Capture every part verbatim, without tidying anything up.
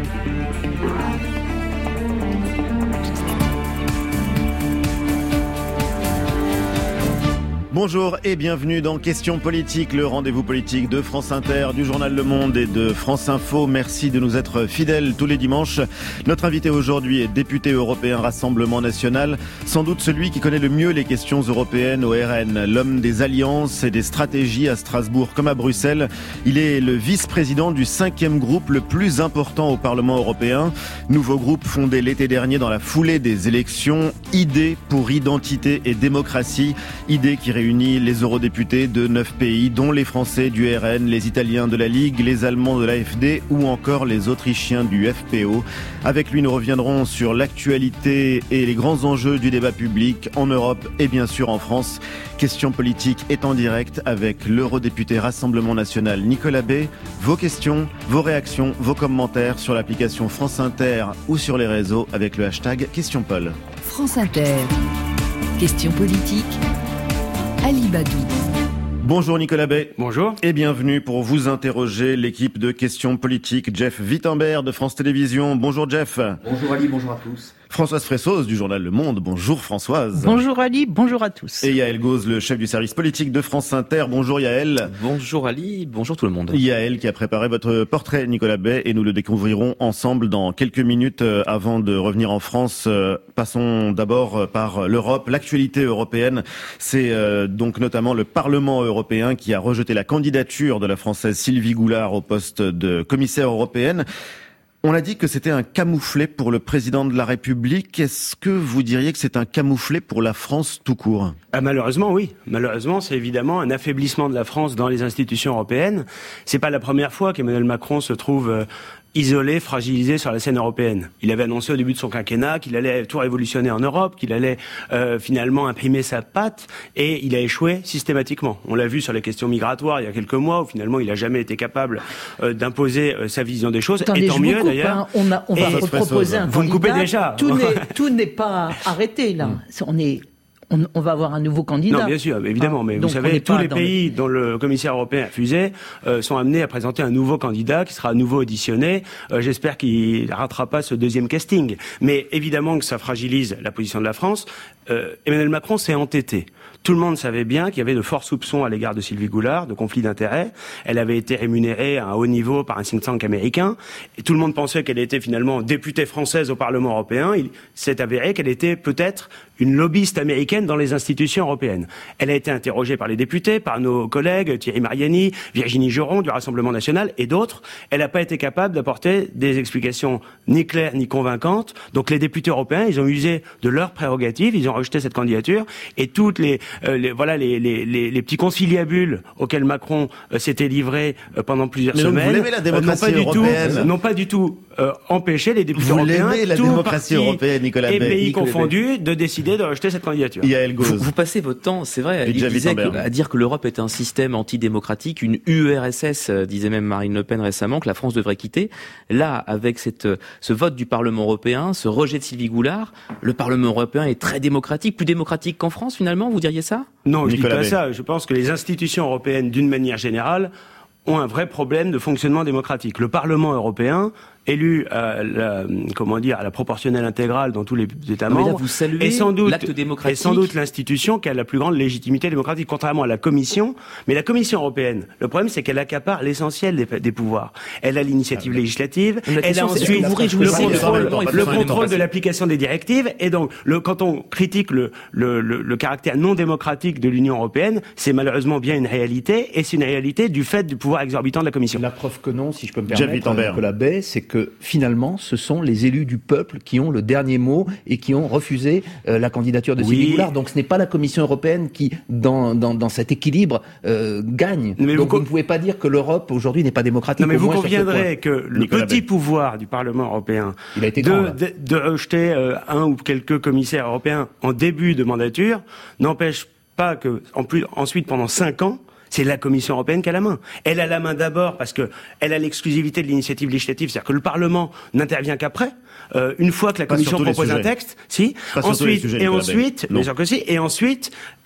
Bonjour et bienvenue dans Questions Politiques, le rendez-vous politique de France Inter, du journal Le Monde et de France Info. Merci de nous être fidèles tous les dimanches. Notre invité aujourd'hui est député européen Rassemblement National, sans doute celui qui connaît le mieux les questions européennes au R N, l'homme des alliances et des stratégies à Strasbourg comme à Bruxelles. Il est le vice-président du cinquième groupe le plus important au Parlement européen. Nouveau groupe fondé l'été dernier dans la foulée des élections. Idées pour identité et démocratie. Idées qui réunit les eurodéputés de neuf pays, dont les Français du R N, les Italiens de la Ligue, les Allemands de l'A F D ou encore les Autrichiens du F P O. Avec lui, nous reviendrons sur l'actualité et les grands enjeux du débat public en Europe et bien sûr en France. Questions politiques est en direct avec l'eurodéputé Rassemblement National Nicolas Bay. Vos questions, vos réactions, vos commentaires sur l'application France Inter ou sur les réseaux avec le hashtag QuestionPol. France Inter. Questions politiques. Ali Badou. Bonjour Nicolas Bay. Bonjour. Et bienvenue pour vous interroger l'équipe de Questions Politiques. Jeff Wittenberg de France Télévisions. Bonjour Jeff. Bonjour Ali, bonjour à tous. Françoise Fressos du journal Le Monde. Bonjour Françoise. Bonjour Ali, bonjour à tous. Et Yael Gauze, le chef du service politique de France Inter. Bonjour Yael. Bonjour Ali, bonjour tout le monde. Yael qui a préparé votre portrait Nicolas Bay et nous le découvrirons ensemble dans quelques minutes avant de revenir en France. Passons d'abord par l'Europe, l'actualité européenne. C'est donc notamment le Parlement européen qui a rejeté la candidature de la Française Sylvie Goulard au poste de commissaire européenne. On a dit que c'était un camouflet pour le président de la République. Est-ce que vous diriez que c'est un camouflet pour la France tout court ? Ah, malheureusement, oui. Malheureusement, c'est évidemment un affaiblissement de la France dans les institutions européennes. C'est pas la première fois qu'Emmanuel Macron se trouve euh, isolé, fragilisé sur la scène européenne. Il avait annoncé au début de son quinquennat qu'il allait tout révolutionner en Europe, qu'il allait euh, finalement imprimer sa patte, et il a échoué systématiquement. On l'a vu sur les questions migratoires il y a quelques mois, où finalement il n'a jamais été capable euh, d'imposer euh, sa vision des choses. Attendez, et tant je mieux vous coupe, d'ailleurs. Hein, on, a, on va proposer un vous candidat. me coupez déjà. Tout n'est, tout n'est pas arrêté là. On est... On, on va avoir un nouveau candidat. Non, bien sûr, évidemment, mais ah, vous savez, tous les pays les... dont le commissaire européen a fusé euh, sont amenés à présenter un nouveau candidat qui sera à nouveau auditionné. Euh, j'espère qu'il ne ratera pas ce deuxième casting. Mais évidemment que ça fragilise la position de la France. Euh, Emmanuel Macron s'est entêté. Tout le monde savait bien qu'il y avait de forts soupçons à l'égard de Sylvie Goulard, de conflit d'intérêts. Elle avait été rémunérée à un haut niveau par un think tank américain. Et tout le monde pensait qu'elle était finalement députée française au Parlement européen. Il s'est avéré qu'elle était peut-être une lobbyiste américaine dans les institutions européennes. Elle a été interrogée par les députés, par nos collègues Thierry Mariani, Virginie Joron du Rassemblement National et d'autres. Elle n'a pas été capable d'apporter des explications ni claires ni convaincantes. Donc les députés européens, ils ont usé de leurs prérogatives, ils ont rejeté cette candidature et toutes les, euh, les voilà les, les, les, les petits conciliabules auxquels Macron euh, s'était livré euh, pendant plusieurs Mais semaines donc vous l'aimez, la démocratie euh, n'ont pas européenne. du tout, n'ont pas du tout euh, empêché les députés vous européens, l'aimez, la tout démocratie parti européenne, Nicolas et Bay. pays Nicolas confondus, de décider de rejeter cette candidature. Yael Gauze. Vous, vous passez votre temps, c'est vrai, il disait que, à dire que l'Europe est un système antidémocratique, une U R S S, euh, disait même Marine Le Pen récemment, que la France devrait quitter. Là, avec cette, ce vote du Parlement européen, ce rejet de Sylvie Goulard, le Parlement européen est très démocratique, plus démocratique qu'en France finalement, vous diriez ça ? Non, je Nicolas dis pas Bay. ça. Je pense que les institutions européennes, d'une manière générale, ont un vrai problème de fonctionnement démocratique. Le Parlement européen, élu à la, comment dire, à la proportionnelle intégrale dans tous les États membres, vous saluez est sans doute, l'acte démocratique. est sans doute l'institution qui a la plus grande légitimité démocratique, contrairement à la Commission. Mais la Commission européenne, le problème, c'est qu'elle accapare l'essentiel des, des pouvoirs. Elle a l'initiative législative, La elle a question, c'est ensuite est-ce que vous le réjouissez contrôle, le le Parlement contrôle de l'application des directives. Et donc, le, quand on critique le, le, le, le caractère non démocratique de l'Union européenne, c'est malheureusement bien une réalité, et c'est une réalité du fait du pouvoir exorbitant de la Commission. La preuve que non, si je peux me Jeff permettre, Wittenberg. Nicolas Bay, c'est que finalement, ce sont les élus du peuple qui ont le dernier mot et qui ont refusé euh, la candidature de Oui. Sylvie Goulard. Donc ce n'est pas la Commission européenne qui, dans, dans, dans cet équilibre, euh, gagne. Mais Donc vous vous, ne pouvez pas dire que l'Europe aujourd'hui n'est pas démocratique. Non, mais au vous moins sur ce conviendrez point. que le Nicolas petit Bay. pouvoir du Parlement européen Il a été de, grand, là. de, de rejeter euh, un ou quelques commissaires européens en début de mandature n'empêche pas que, en plus, ensuite, pendant cinq ans, c'est la Commission européenne qui a la main. Elle a la main d'abord parce que elle a l'exclusivité de l'initiative législative, c'est-à-dire que le Parlement n'intervient qu'après. Euh, une fois que la Pas Commission sur tous les propose un sujets. texte, si. Pas sur tous les Ensuite, sujets, et Nicolas Bay. ensuite, Non. bien sûr que si, et ensuite,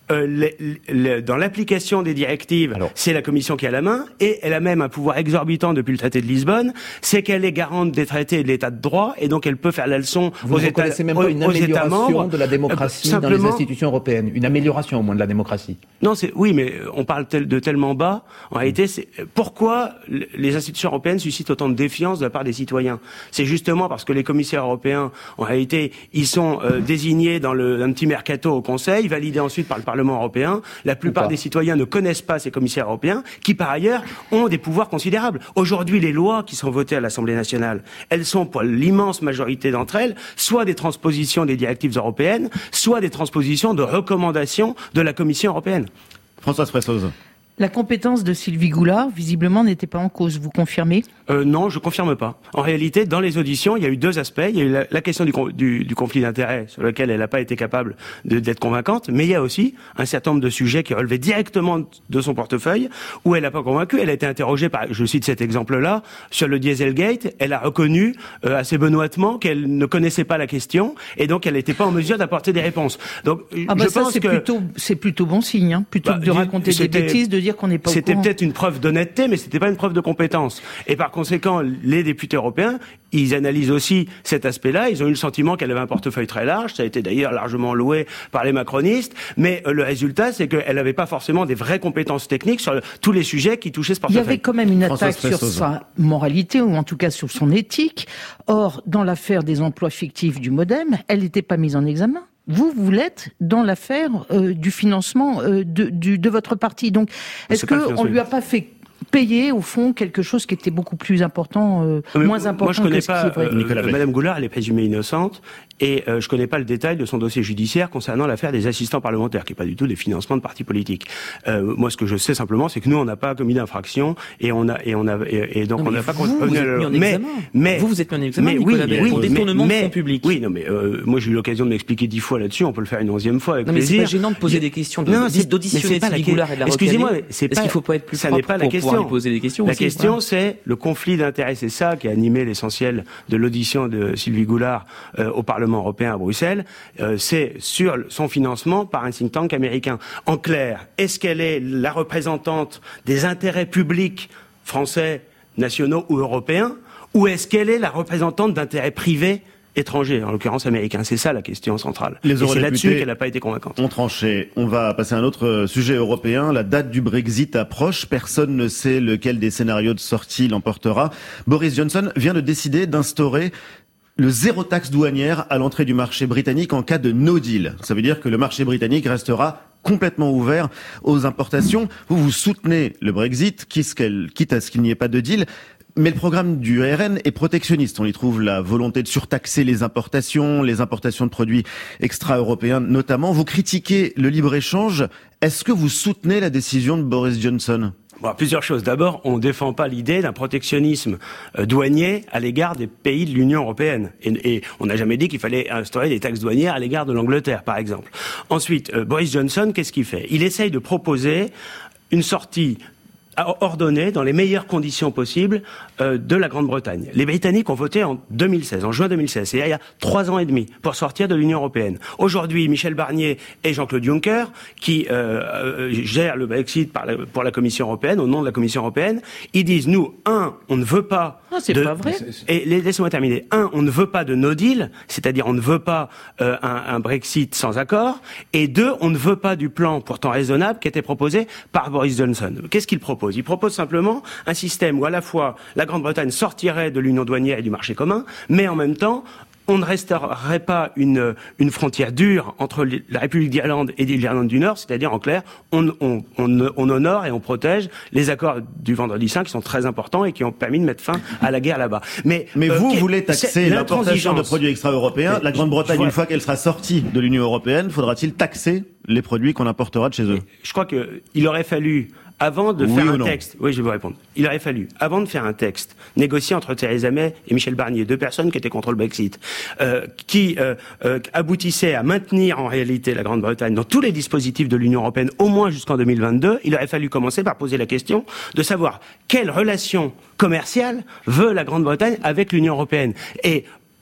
Euh, les, les, dans l'application des directives, Alors. c'est la Commission qui a la main, et elle a même un pouvoir exorbitant depuis le traité de Lisbonne, c'est qu'elle est garante des traités et de l'état de droit, et donc elle peut faire la leçon Vous aux États membres. Vous ne même pas une amélioration de la démocratie euh, dans les institutions européennes, une amélioration au moins de la démocratie. Non, c'est oui, mais on parle tel, de tellement bas. En mmh. réalité, c'est pourquoi les institutions européennes suscitent autant de défiance de la part des citoyens. C'est justement parce que les commissaires européens, en réalité, ils sont euh, désignés dans le un petit mercato au Conseil, validés ensuite par le Parlement européen. La plupart des citoyens ne connaissent pas ces commissaires européens, qui par ailleurs ont des pouvoirs considérables. Aujourd'hui, les lois qui sont votées à l'Assemblée nationale, elles sont pour l'immense majorité d'entre elles, soit des transpositions des directives européennes, soit des transpositions de recommandations de la Commission européenne. Françoise Fressoz. La compétence de Sylvie Goulard, visiblement, n'était pas en cause. Vous confirmez ? euh, Non, je confirme pas. En réalité, dans les auditions, il y a eu deux aspects. Il y a eu la, la question du, du, du conflit d'intérêts, sur lequel elle n'a pas été capable de, d'être convaincante, mais il y a aussi un certain nombre de sujets qui relevaient directement de son portefeuille, où elle n'a pas convaincu. Elle a été interrogée par, je cite cet exemple-là, sur le Dieselgate. Elle a reconnu euh, assez benoîtement qu'elle ne connaissait pas la question, et donc elle n'était pas en mesure d'apporter des réponses. Donc, ah bah je ça, pense c'est que plutôt, c'est plutôt bon signe, hein, plutôt bah, que de raconter des bêtises, de dire qu'on n'est pas au courant. C'était peut-être une preuve d'honnêteté, mais c'était pas une preuve de compétence. Et par conséquent, les députés européens, ils analysent aussi cet aspect-là. Ils ont eu le sentiment qu'elle avait un portefeuille très large. Ça a été d'ailleurs largement loué par les macronistes. Mais euh, le résultat, c'est qu'elle n'avait pas forcément des vraies compétences techniques sur le, tous les sujets qui touchaient ce portefeuille. Il y avait quand même une attaque sur sa moralité, ou en tout cas sur son éthique. Or, dans l'affaire des emplois fictifs du MoDem, elle n'était pas mise en examen. Vous, vous l'êtes dans l'affaire euh, du financement euh, de, du, de votre parti. Donc, est-ce qu'on lui a pas fait payer, au fond, quelque chose qui était beaucoup plus important, euh, mais moins important moi, je connais que ce pas, qui est vrai. Euh, Madame Goulard, elle est présumée innocente, et euh, je connais pas le détail de son dossier judiciaire concernant l'affaire des assistants parlementaires, qui est pas du tout des financements de partis politiques. Euh, moi, ce que je sais simplement, c'est que nous, on n'a pas commis d'infraction, et on a, et on a, et, et donc non, on n'a pas. Vous, vous êtes mis en mais, mais vous, vous êtes mis en examen, mais Nicolas oui, Bell, oui, pour mais, détournement mais, de fonds publics. Oui, non, mais euh, moi, j'ai eu l'occasion de m'expliquer dix fois là-dessus. On peut le faire une onzième fois avec non, mais plaisir. C'est pas gênant de poser des questions, de, non, d'auditionner Sylvie Goulard et de la recaler. Excusez-moi, c'est pas. Est-ce qu'il faut pas être plus propre pour pouvoir lui poser des questions? La question, c'est le conflit d'intérêts. C'est ça qui a animé l'essentiel de l'audition de Sylvie Goulard euh, au Parlement européen à Bruxelles. Euh, c'est sur son financement par un think tank américain. En clair, est-ce qu'elle est la représentante des intérêts publics français, nationaux ou européens, ou est-ce qu'elle est la représentante d'intérêts privés étrangers, en l'occurrence américains? C'est ça la question centrale. Les Et c'est là-dessus qu'elle n'a pas été convaincante. On tranché. On va passer à un autre sujet européen. La date du Brexit approche. Personne ne sait lequel des scénarios de sortie l'emportera. Boris Johnson vient de décider d'instaurer le zéro taxe douanière à l'entrée du marché britannique en cas de no deal. Ça veut dire que le marché britannique restera complètement ouvert aux importations. Vous, vous soutenez le Brexit, quitte à ce qu'il n'y ait pas de deal. Mais le programme du R N est protectionniste. On y trouve la volonté de surtaxer les importations, les importations de produits extra-européens notamment. Vous critiquez le libre-échange. Est-ce que vous soutenez la décision de Boris Johnson ? Bon, plusieurs choses. D'abord, on ne défend pas l'idée d'un protectionnisme euh, douanier à l'égard des pays de l'Union européenne. Et, et on n'a jamais dit qu'il fallait instaurer des taxes douanières à l'égard de l'Angleterre, par exemple. Ensuite, euh, Boris Johnson, qu'est-ce qu'il fait ? Il essaye de proposer une sortie ordonnée dans les meilleures conditions possibles euh, de la Grande-Bretagne. Les Britanniques ont voté en deux mille seize, en juin deux mille seize, c'est-à-dire il y a trois ans et demi, pour sortir de l'Union européenne. Aujourd'hui, Michel Barnier et Jean-Claude Juncker, qui euh, euh, gèrent le Brexit par la, pour la Commission européenne, au nom de la Commission européenne, ils disent, nous, un, on ne veut pas... Ah, c'est de, pas vrai. Et laissez-moi terminer. Un, on ne veut pas de no deal, c'est-à-dire on ne veut pas euh, un, un Brexit sans accord. Et deux, on ne veut pas du plan pourtant raisonnable qui était proposé par Boris Johnson. Qu'est-ce qu'il propose ? Il propose simplement un système où à la fois la Grande-Bretagne sortirait de l'union douanière et du marché commun, mais en même temps, on ne resterait pas une, une frontière dure entre la République d'Irlande et l'Irlande du Nord, c'est-à-dire en clair, on, on, on, on honore et on protège les accords du Vendredi saint qui sont très importants et qui ont permis de mettre fin à la guerre là-bas. Mais, Mais euh, vous voulez taxer l'importation de produits extra-européens. La Grande-Bretagne, une fois qu'elle sera sortie de l'Union européenne, faudra-t-il taxer les produits qu'on importera de chez eux ? Je crois qu'il aurait fallu... Avant de oui faire un non. texte, oui, je vais vous répondre. Il aurait fallu, avant de faire un texte négocié entre Theresa May et Michel Barnier, deux personnes qui étaient contre le Brexit, euh, qui euh, euh, aboutissaient à maintenir en réalité la Grande-Bretagne dans tous les dispositifs de l'Union européenne, au moins jusqu'en deux mille vingt-deux, il aurait fallu commencer par poser la question de savoir quelle relation commerciale veut la Grande-Bretagne avec l'Union européenne. Et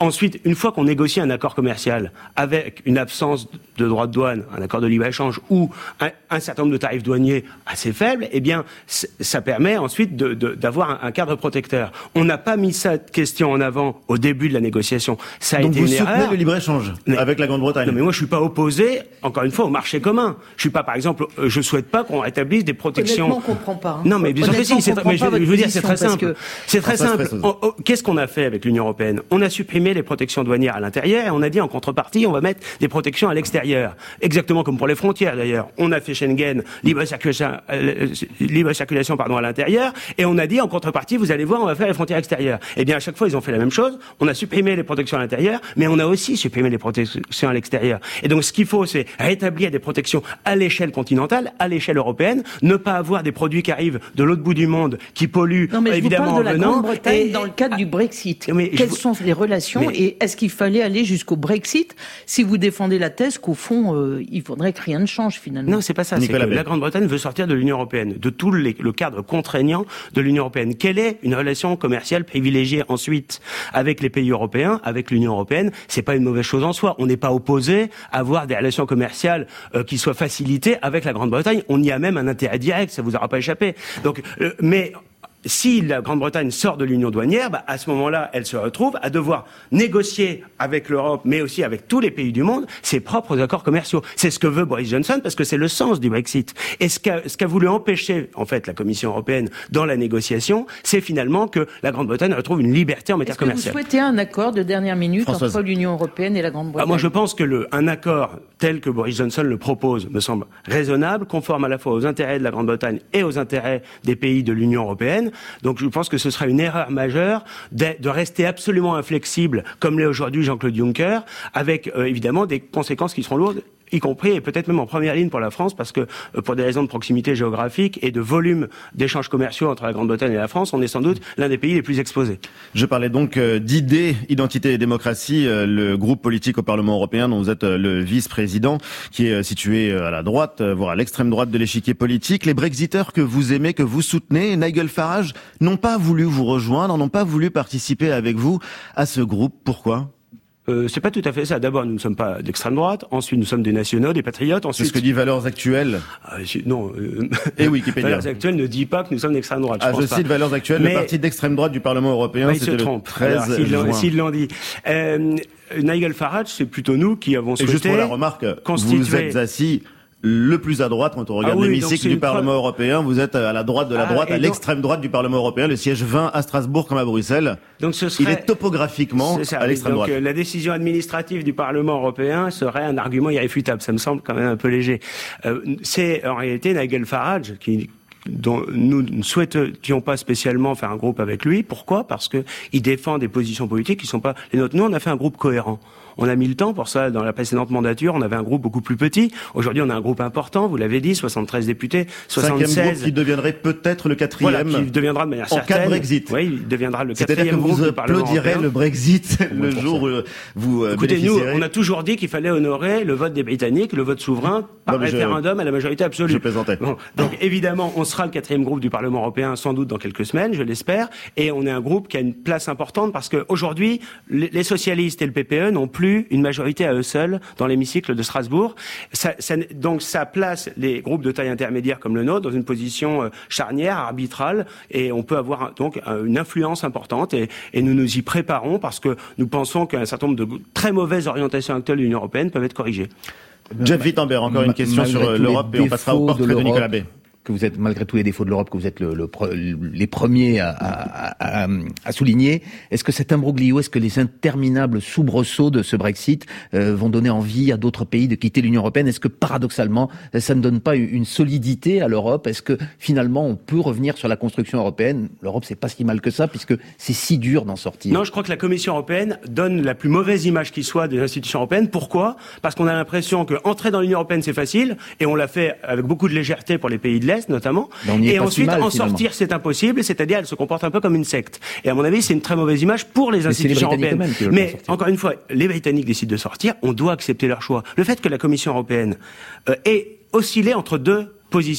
ensuite, une fois qu'on négocie un accord commercial avec une absence de droits de douane, un accord de libre-échange ou un, un certain nombre de tarifs douaniers assez faibles, eh bien, ça permet ensuite de, de, d'avoir un, un cadre protecteur. On n'a pas mis cette question en avant au début de la négociation. Ça a Donc été vous une soutenez erreur. le libre-échange mais, avec la Grande-Bretagne? Non, mais moi, je suis pas opposé, encore une fois, au marché commun. Je suis pas, par exemple, je souhaite pas qu'on rétablisse des protections. Honnêtement, on comprend pas. Hein. Non, mais bien sûr que si. C'est, mais je, je veux dire, c'est très simple. Que... C'est très ça simple. On, on, qu'est-ce qu'on a fait avec l'Union européenne? On a supprimé les protections douanières à l'intérieur et on a dit en contrepartie, on va mettre des protections à l'extérieur. Exactement comme pour les frontières d'ailleurs. On a fait Schengen, libre circulation, euh, libre circulation pardon, à l'intérieur, et on a dit en contrepartie, vous allez voir, on va faire les frontières extérieures. Eh bien, à chaque fois, ils ont fait la même chose. On a supprimé les protections à l'intérieur, mais on a aussi supprimé les protections à l'extérieur. Et donc, ce qu'il faut, c'est rétablir des protections à l'échelle continentale, à l'échelle européenne, ne pas avoir des produits qui arrivent de l'autre bout du monde, qui polluent, non, mais évidemment, je vous parle de la Grande-Bretagne et... dans le cadre ah, du Brexit. Mais Quelles vous... sont les relations mais... et est-ce qu'il fallait aller jusqu'au Brexit si vous défendez la thèse qu'au fond, euh, il faudrait que rien ne change finalement? Non, c'est pas ça. Nicolas c'est que Bay. La Grande-Bretagne veut sortir de l'Union européenne, de tout les, le cadre contraignant de l'Union européenne. Quelle est une relation commerciale privilégiée ensuite avec les pays européens, avec l'Union européenne? C'est pas une mauvaise chose en soi. On n'est pas opposé à avoir des relations commerciales euh, qui soient facilitées avec la Grande-Bretagne. On y a même un intérêt direct, ça vous aura pas échappé. Donc, euh, mais si la Grande-Bretagne sort de l'union douanière, bah, à ce moment-là, elle se retrouve à devoir négocier avec l'Europe, mais aussi avec tous les pays du monde, ses propres accords commerciaux. C'est ce que veut Boris Johnson, parce que c'est le sens du Brexit. Et ce qu'a, ce qu'a voulu empêcher, en fait, la Commission européenne dans la négociation, c'est finalement que la Grande-Bretagne retrouve une liberté en matière Est-ce que commerciale. Vous souhaitez un accord de dernière minute Françoise. entre l'Union européenne et la Grande-Bretagne? Ah, moi, je pense que le, un accord tel que Boris Johnson le propose me semble raisonnable, conforme à la fois aux intérêts de la Grande-Bretagne et aux intérêts des pays de l'Union européenne. Donc, je pense que ce serait une erreur majeure de, de rester absolument inflexible, comme l'est aujourd'hui Jean-Claude Juncker, avec euh, évidemment des conséquences qui seront lourdes, y compris et peut-être même en première ligne pour la France, parce que euh, pour des raisons de proximité géographique et de volume d'échanges commerciaux entre la Grande-Bretagne et la France, on est sans doute l'un des pays les plus exposés. Je parlais donc euh, d'idées, identité et démocratie, euh, le groupe politique au Parlement européen dont vous êtes euh, le vice-président, qui est euh, situé euh, à la droite, euh, voire à l'extrême droite de l'échiquier politique. Les Brexiteurs que vous aimez, que vous soutenez, Nigel Farage, n'ont pas voulu vous rejoindre, n'ont pas voulu participer avec vous à ce groupe. Pourquoi ? Euh, c'est pas tout à fait ça. D'abord, nous ne sommes pas d'extrême droite. Ensuite, nous sommes des nationaux, des patriotes. Ensuite, c'est ce que dit Valeurs Actuelles. Ah, non. Euh... Et Wikipédia. Valeurs Actuelles ne dit pas que nous sommes d'extrême droite. Ah, je, pense je cite pas. Valeurs Actuelles, Mais... le parti d'extrême droite du Parlement européen. Bah, c'était il se le trompe. treize Alors, s'ils, juin. l'ont, s'ils l'ont dit. Euh, Nigel Farage, c'est plutôt nous qui avons souhaité. Et juste pour la remarque, constituer... vous êtes assis le plus à droite quand on regarde ah oui, l'hémicycle du Parlement preuve... européen. Vous êtes à la droite de la ah, droite, à donc... l'extrême droite du Parlement européen. Le siège vingt à Strasbourg comme à Bruxelles. Donc ce serait... Il est topographiquement c'est ça, à l'extrême donc, droite. Euh, la décision administrative du Parlement européen serait un argument irréfutable. Ça me semble quand même un peu léger. Euh, c'est en réalité Nigel Farage qui dont nous ne souhaitions pas spécialement faire un groupe avec lui. Pourquoi ? Parce que il défend des positions politiques qui ne sont pas les nôtres. Nous, on a fait un groupe cohérent. On a mis le temps pour ça. Dans la précédente mandature, on avait un groupe beaucoup plus petit. Aujourd'hui, on a un groupe important. Vous l'avez dit, soixante-treize députés, soixante-seize. Cinquième groupe qui deviendrait peut-être le quatrième. Voilà, qui deviendra de manière en certaine. cas de Brexit. Oui, il deviendra le C'est-à-dire quatrième que groupe vous du Parlement applaudirez européen. le Brexit le jour où vous euh, Écoutez, nous, bénéficierez. on a toujours dit qu'il fallait honorer le vote des Britanniques, le vote souverain, par non, référendum je... à la majorité absolue. Je plaisantais. Bon, donc évidemment, on sera le quatrième groupe du Parlement européen, sans doute dans quelques semaines, je l'espère, et on est un groupe qui a une place importante parce qu'aujourd'hui, les socialistes et le P P E n'ont plus une majorité à eux seuls dans l'hémicycle de Strasbourg. Ça, ça, donc ça place les groupes de taille intermédiaire comme le nôtre dans une position charnière, arbitrale, et on peut avoir donc une influence importante, et, et nous nous y préparons parce que nous pensons qu'un certain nombre de très mauvaises orientations actuelles de l'Union européenne peuvent être corrigées. Jeff Wittenberg, encore une question sur l'Europe, et on passera au portrait de, de Nicolas Bay. Que vous êtes, malgré tous les défauts de l'Europe, que vous êtes le, le, les premiers à, à, à, à souligner. Est-ce que cet imbroglio, est-ce que les interminables soubresauts de ce Brexit euh, vont donner envie à d'autres pays de quitter l'Union européenne ? Est-ce que paradoxalement, ça ne donne pas une solidité à l'Europe ? Est-ce que finalement, on peut revenir sur la construction européenne ? L'Europe, c'est pas si mal que ça, puisque c'est si dur d'en sortir. Non, je crois que la Commission européenne donne la plus mauvaise image qui soit des institutions européennes. Pourquoi ? Parce qu'on a l'impression que entrer dans l'Union européenne, c'est facile, et on l'a fait avec beaucoup de légèreté pour les pays de l'Est, notamment, et ensuite si mal, en sortir finalement. C'est impossible, c'est-à-dire elle se comporte un peu comme une secte. Et à mon avis, c'est une très mauvaise image pour les Mais institutions les européennes. Mais encore une fois, les Britanniques décident de sortir, on doit accepter leur choix. Le fait que la Commission européenne euh, ait oscillé entre deux positions,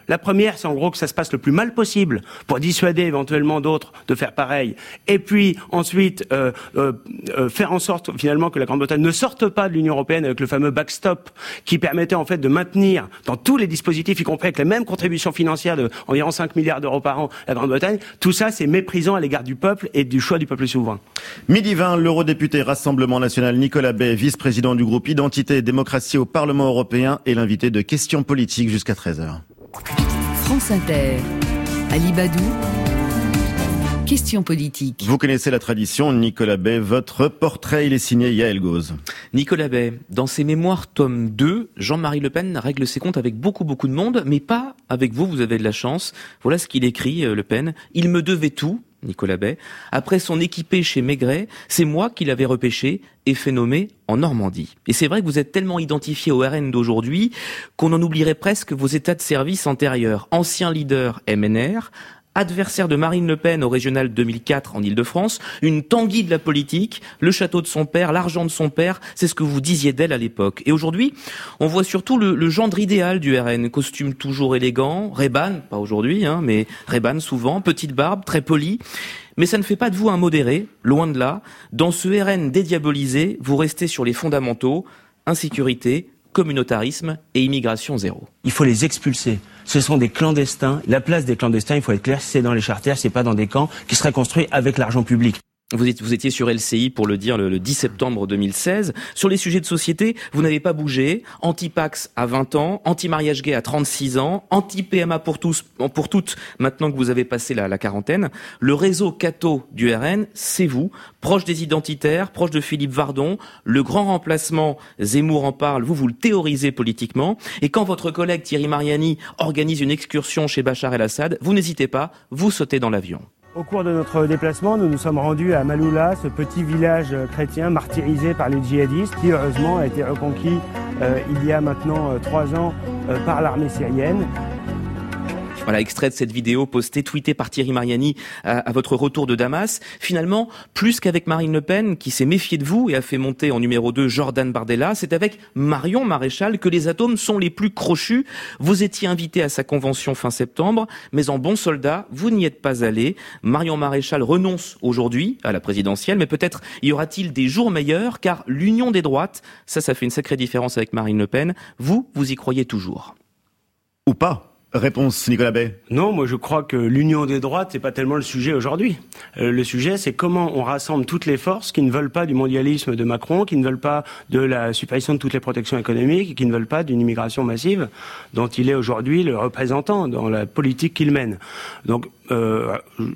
La première, c'est en gros que ça se passe le plus mal possible pour dissuader éventuellement d'autres de faire pareil. Et puis ensuite, euh, euh, euh, faire en sorte finalement que la Grande-Bretagne ne sorte pas de l'Union européenne avec le fameux backstop qui permettait en fait de maintenir dans tous les dispositifs, y compris avec les mêmes contributions financières de environ cinq milliards d'euros par an, la Grande-Bretagne. Tout ça, c'est méprisant à l'égard du peuple et du choix du peuple souverain. Midi vingt, l'eurodéputé Rassemblement National Nicolas Bay, vice-président du groupe Identité et Démocratie au Parlement européen, est l'invité de Questions politiques jusqu'à treize heures. France Inter, Ali Badou. Question politique. Vous connaissez la tradition, Nicolas Bay, votre portrait, il est signé Yael Gauze. Nicolas Bay, dans ses mémoires tome deux, Jean-Marie Le Pen règle ses comptes avec beaucoup beaucoup de monde, mais pas avec vous, vous avez de la chance. Voilà ce qu'il écrit, Le Pen. Il me devait tout, Nicolas Bay. Après son équipé chez Maigret, c'est moi qui l'avais repêché et fait nommer en Normandie. Et c'est vrai que vous êtes tellement identifié au R N d'aujourd'hui qu'on en oublierait presque vos états de service antérieurs. Ancien leader M N R, adversaire de Marine Le Pen au régional deux mille quatre en Ile-de-France, une tanguy de la politique, le château de son père, l'argent de son père, c'est ce que vous disiez d'elle à l'époque. Et aujourd'hui, on voit surtout le, le gendre idéal du R N, costume toujours élégant, Reban, pas aujourd'hui, hein, mais Reban souvent, petite barbe, très poli. Mais ça ne fait pas de vous un modéré, loin de là. Dans ce R N dédiabolisé, vous restez sur les fondamentaux, insécurité, communautarisme et immigration zéro. Il faut les expulser. Ce sont des clandestins. La place des clandestins, il faut être clair, c'est dans les charters, c'est pas dans des camps qui seraient construits avec l'argent public. Vous étiez, vous étiez sur L C I, pour le dire, le, le dix septembre deux mille seize. Sur les sujets de société, vous n'avez pas bougé. Anti-Pax à vingt ans, anti-mariage gay à trente-six ans, anti-P M A pour tous, pour toutes, maintenant que vous avez passé la, la quarantaine. Le réseau Cato du R N, c'est vous, proche des identitaires, proche de Philippe Vardon. Le grand remplacement, Zemmour en parle, vous, vous le théorisez politiquement. Et quand votre collègue Thierry Mariani organise une excursion chez Bachar el-Assad, vous n'hésitez pas, vous sautez dans l'avion. Au cours de notre déplacement, nous nous sommes rendus à Maloula, ce petit village chrétien martyrisé par les djihadistes, qui heureusement a été reconquis euh, il y a maintenant euh, trois ans euh, par l'armée syrienne. Voilà, extrait de cette vidéo postée, tweetée par Thierry Mariani à, à votre retour de Damas. Finalement, plus qu'avec Marine Le Pen, qui s'est méfiée de vous et a fait monter en numéro deux Jordan Bardella, c'est avec Marion Maréchal que les atomes sont les plus crochus. Vous étiez invité à sa convention fin septembre, mais en bon soldat, vous n'y êtes pas allé. Marion Maréchal renonce aujourd'hui à la présidentielle, mais peut-être y aura-t-il des jours meilleurs, car l'union des droites, ça, ça fait une sacrée différence avec Marine Le Pen. Vous, vous y croyez toujours. Ou pas? Réponse, Nicolas Bay. Non, moi je crois que l'union des droites, c'est pas tellement le sujet aujourd'hui. Euh, le sujet, c'est comment on rassemble toutes les forces qui ne veulent pas du mondialisme de Macron, qui ne veulent pas de la suppression de toutes les protections économiques, qui ne veulent pas d'une immigration massive dont il est aujourd'hui le représentant dans la politique qu'il mène. Donc, euh,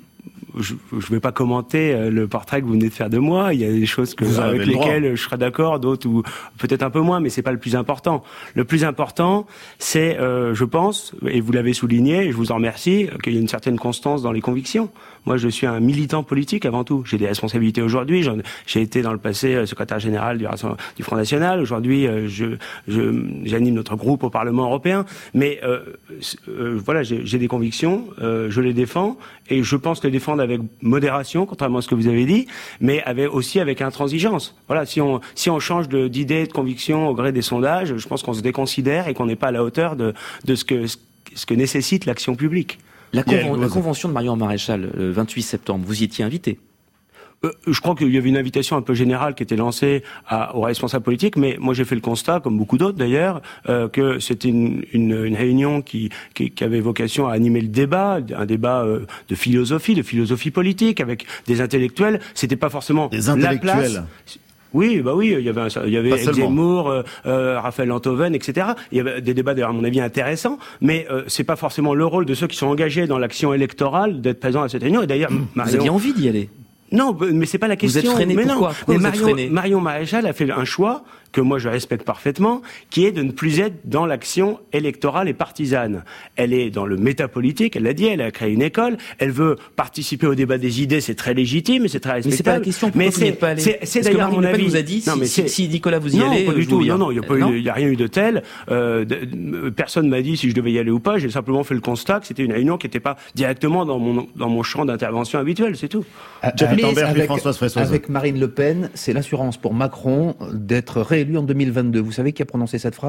je ne vais pas commenter le portrait que vous venez de faire de moi. Il y a des choses que, avec lesquelles je serai d'accord, d'autres ou peut-être un peu moins, mais c'est pas le plus important. Le plus important, c'est, euh, je pense, et vous l'avez souligné, et je vous en remercie, qu'il y a une certaine constance dans les convictions. Moi, je suis un militant politique avant tout. J'ai des responsabilités aujourd'hui. J'en, j'ai été dans le passé secrétaire général du, du Front National. Aujourd'hui, je, je, j'anime notre groupe au Parlement européen. Mais euh, euh, voilà, j'ai, j'ai des convictions, euh, je les défends, et je pense les défendre avec modération, contrairement à ce que vous avez dit, mais avec, aussi avec intransigeance. Voilà, si on, si on change de, d'idée, de conviction au gré des sondages, je pense qu'on se déconsidère et qu'on n'est pas à la hauteur de, de ce que, ce que nécessite l'action publique. La, conven- la convention de Marion Maréchal, le vingt-huit septembre, vous y étiez invité? Euh, je crois qu'il y avait une invitation un peu générale qui était lancée à, aux responsables politiques, mais moi j'ai fait le constat, comme beaucoup d'autres d'ailleurs, euh, que c'était une, une, une réunion qui, qui, qui avait vocation à animer le débat, un débat euh, de philosophie, de philosophie politique, avec des intellectuels. C'était pas forcément des intellectuels. La place. Oui, bah oui, il y avait, un, il y avait Zemmour, euh, euh, Raphaël Enthoven, et cetera. Il y avait des débats, d'ailleurs, à mon avis, intéressants, mais euh, c'est pas forcément le rôle de ceux qui sont engagés dans l'action électorale d'être présents à cette réunion. Et d'ailleurs, mmh. Marion... Vous aviez envie d'y aller? Non, mais c'est pas la question. Vous êtes freiné, mais pourquoi, non. pourquoi mais vous Marion, êtes freiné Marion Maréchal a fait un choix que moi je respecte parfaitement, qui est de ne plus être dans l'action électorale et partisane. Elle est dans le métapolitique, elle l'a dit, elle a créé une école, elle veut participer au débat des idées, c'est très légitime et c'est très respectable. Mais c'est pas la question, pourquoi mais vous n'y êtes pas allé? C'est, c'est d'ailleurs, que Marine mon Le Pen avis, vous a dit, non, si, mais si, si Nicolas vous y non, allez, pas du je tout. vous Non, non, il euh, n'y a, a rien eu de tel. Euh, de, de, personne m'a dit si je devais y aller ou pas, j'ai simplement fait le constat que c'était une réunion qui n'était pas directement dans mon, dans mon champ d'intervention habituel, c'est tout. Euh, avec, avec Marine Le Pen, c'est l'assurance pour Macron d'être réélu en deux mille vingt-deux. Vous savez qui a prononcé cette phrase?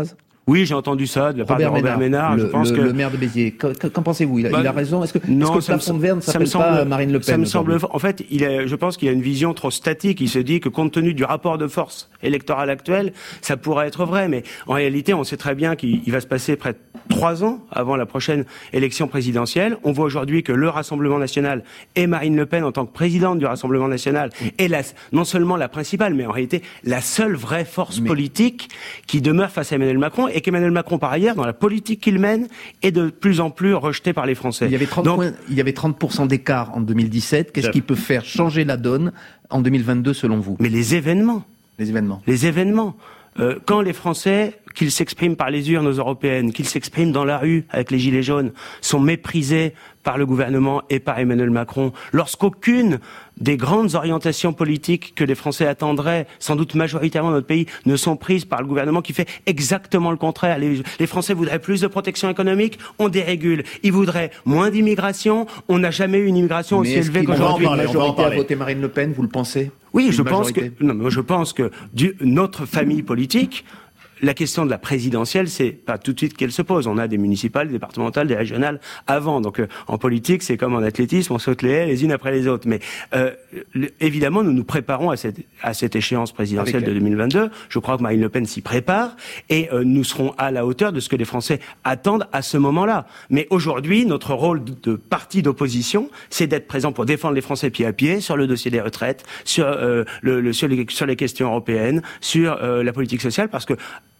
Oui, j'ai entendu ça de la part de Robert Ménard. Le, je pense le, que le maire de Béziers. Qu'en, qu'en pensez-vous? Il a, bah, il a raison. Est-ce que, non, est-ce que le plafond de verre ne s'appelle semble, pas Marine Le Pen? Ça me semble. En fait, il a, je pense qu'il a une vision trop statique. Il se dit que compte tenu du rapport de force électoral actuel, ça pourrait être vrai. Mais en réalité, on sait très bien qu'il va se passer près de trois ans avant la prochaine élection présidentielle. On voit aujourd'hui que le Rassemblement national et Marine Le Pen, en tant que présidente du Rassemblement national, est la, non seulement la principale, mais en réalité la seule vraie force mais... politique qui demeure face à Emmanuel Macron, et qu'Emmanuel Macron, par ailleurs, dans la politique qu'il mène, est de plus en plus rejeté par les Français. Il y avait trente, Donc, points, il y avait trente pour cent d'écart en deux mille dix-sept. Qu'est-ce qui peut faire changer la donne en deux mille vingt-deux, selon vous? Mais les événements. Les événements. Les événements. Euh, quand les Français, qu'ils s'expriment par les urnes européennes, qu'ils s'expriment dans la rue avec les gilets jaunes, sont méprisés par le gouvernement et par Emmanuel Macron, lorsqu'aucune des grandes orientations politiques que les Français attendraient, sans doute majoritairement dans notre pays, ne sont prises par le gouvernement qui fait exactement le contraire. Les, les Français voudraient plus de protection économique, on dérégule. Ils voudraient moins d'immigration, on n'a jamais eu une immigration aussi élevée qu'aujourd'hui. Mais est-ce qu'il va y avoir une majorité à voter Marine Le Pen, vous le pensez? Oui, je pense que, non, mais je pense que du, notre famille politique, la question de la présidentielle, c'est pas tout de suite qu'elle se pose. On a des municipales, des départementales, des régionales avant. Donc euh, en politique, c'est comme en athlétisme, on saute les haies les unes après les autres. Mais euh, évidemment, nous nous préparons à cette, à cette échéance présidentielle de deux mille vingt-deux. Je crois que Marine Le Pen s'y prépare et euh, nous serons à la hauteur de ce que les Français attendent à ce moment-là. Mais aujourd'hui, notre rôle de, de parti d'opposition, c'est d'être présent pour défendre les Français pied à pied sur le dossier des retraites, sur, euh, le, le, sur, les, sur les questions européennes, sur euh, la politique sociale, parce que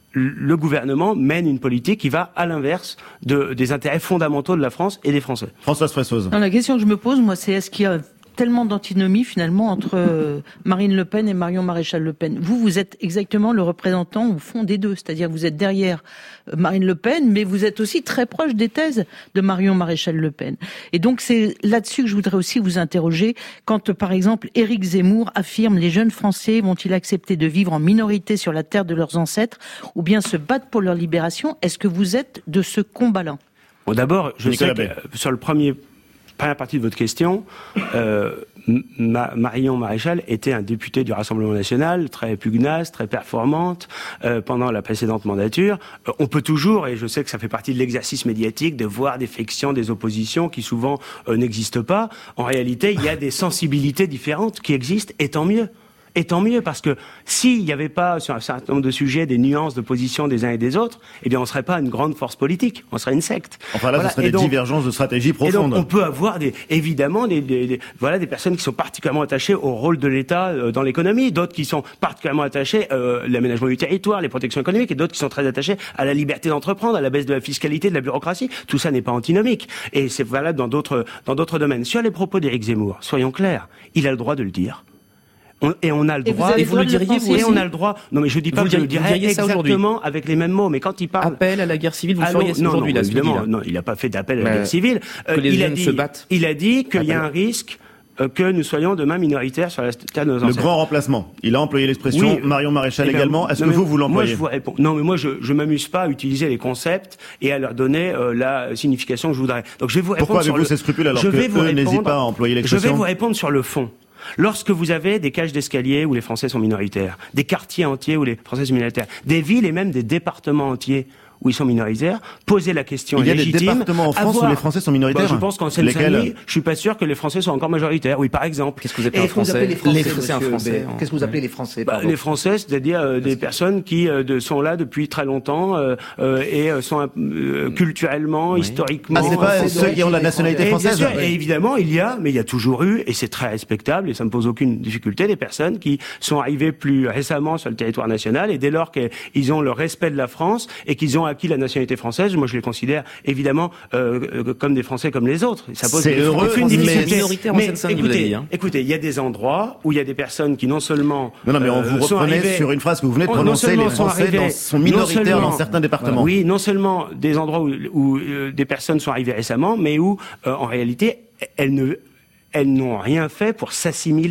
le gouvernement mène une politique qui va à l'inverse de, des intérêts fondamentaux de la France et des Français. Françoise Fressoz. La question que je me pose, moi, c'est est-ce qu'il y a tellement d'antinomie finalement entre euh, Marine Le Pen et Marion Maréchal Le Pen. Vous, vous êtes exactement le représentant au fond des deux, c'est-à-dire vous êtes derrière euh, Marine Le Pen, mais vous êtes aussi très proche des thèses de Marion Maréchal Le Pen. Et donc c'est là-dessus que je voudrais aussi vous interroger. Quand par exemple Éric Zemmour affirme les jeunes Français vont-ils accepter de vivre en minorité sur la terre de leurs ancêtres ou bien se battre pour leur libération? Est-ce que vous êtes de ce combat-là? Bon, d'abord, je Nicolas sais que sur le premier première partie de votre question, euh, Ma- Marion Maréchal était un député du Rassemblement national, très pugnace, très performante euh, pendant la précédente mandature. Euh, on peut toujours, et je sais que ça fait partie de l'exercice médiatique, de voir des frictions, des oppositions qui souvent euh, n'existent pas. En réalité, il y a des sensibilités différentes qui existent, et tant mieux. Et tant mieux, parce que s'il n'y avait pas, sur un certain nombre de sujets, des nuances de position des uns et des autres, eh bien, on ne serait pas une grande force politique, on serait une secte. Enfin là, voilà. Ce serait et des donc, divergences de stratégie profondes. Et donc, on peut avoir des, évidemment, des, des, des, voilà, des personnes qui sont particulièrement attachées au rôle de l'État euh, dans l'économie, d'autres qui sont particulièrement attachées euh, à l'aménagement du territoire, les protections économiques, et d'autres qui sont très attachées à la liberté d'entreprendre, à la baisse de la fiscalité, de la bureaucratie. Tout ça n'est pas antinomique. Et c'est valable dans d'autres, dans d'autres domaines. Sur les propos d'Éric Zemmour, soyons clairs, il a le droit de le dire. On, et on a le droit. Et vous, et vous le diriez, vous Et on a le droit. Non, mais je dis pas vous que je le dirais exactement avec les mêmes mots. Mais quand il parle. Appel à la guerre civile, vous le feriez non, aujourd'hui, non, là, évidemment. là. Non, il n'a pas fait d'appel à la guerre civile. Euh, que les il jeunes a dit, se battent. Il a dit qu'il y a un risque euh, que nous soyons demain minoritaires sur la terre de nos ancêtres. Le grand remplacement. Il a employé l'expression. Oui. Marion Maréchal eh ben, également. Est-ce que mais, vous, vous l'employez? Moi, je vous réponds. Non, mais moi, je, je m'amuse pas à utiliser les concepts et à leur donner euh, la signification que je voudrais. Donc, je vais vous répondre. Pourquoi avez-vous le... ces scrupules alors je que vais vous eux n'hésitent pas à employer l'expression? Je vais vous répondre sur le fond. Lorsque vous avez des cages d'escalier où les Français sont minoritaires, des quartiers entiers où les Français sont minoritaires, des villes et même des départements entiers où ils sont minoritaires, posez la question légitime. Il y a des départements en France avoir... où les Français sont minoritaires. Bah, je pense qu'en Seine-Saint-Denis, je suis pas sûr que les Français soient encore majoritaires. Oui, par exemple. Qu'est-ce que vous appelez les Français? Les Français, les Français, monsieur, Français Qu'est-ce que vous appelez les Français? Bah, les Français, c'est-à-dire euh, des personnes qui euh, de, sont là depuis très longtemps euh, euh, et euh, sont euh, culturellement, oui. historiquement. Ah, c'est pas euh, ceux qui ont la nationalité et française. Bien sûr, et évidemment, il y a, mais il y a toujours eu, et c'est très respectable, et ça ne pose aucune difficulté, des personnes qui sont arrivées plus récemment sur le territoire national, et dès lors qu'ils ont le respect de la France et qu'ils ont acquis la nationalité française, moi je les considère évidemment euh, comme des Français comme les autres. Ça pose c'est heureux, aucune difficulté. Mais, mais écoutez, hein. écoutez, il y a des endroits où il y a des personnes qui non seulement non, non mais on vous euh, reprenez arrivés, sur une phrase que vous venez de prononcer, les Français arrivés, dans, sont minoritaires dans certains départements. Oui, non seulement des endroits où, où euh, des personnes sont arrivées récemment, mais où euh, en réalité elles ne elles n'ont rien fait pour s'assimiler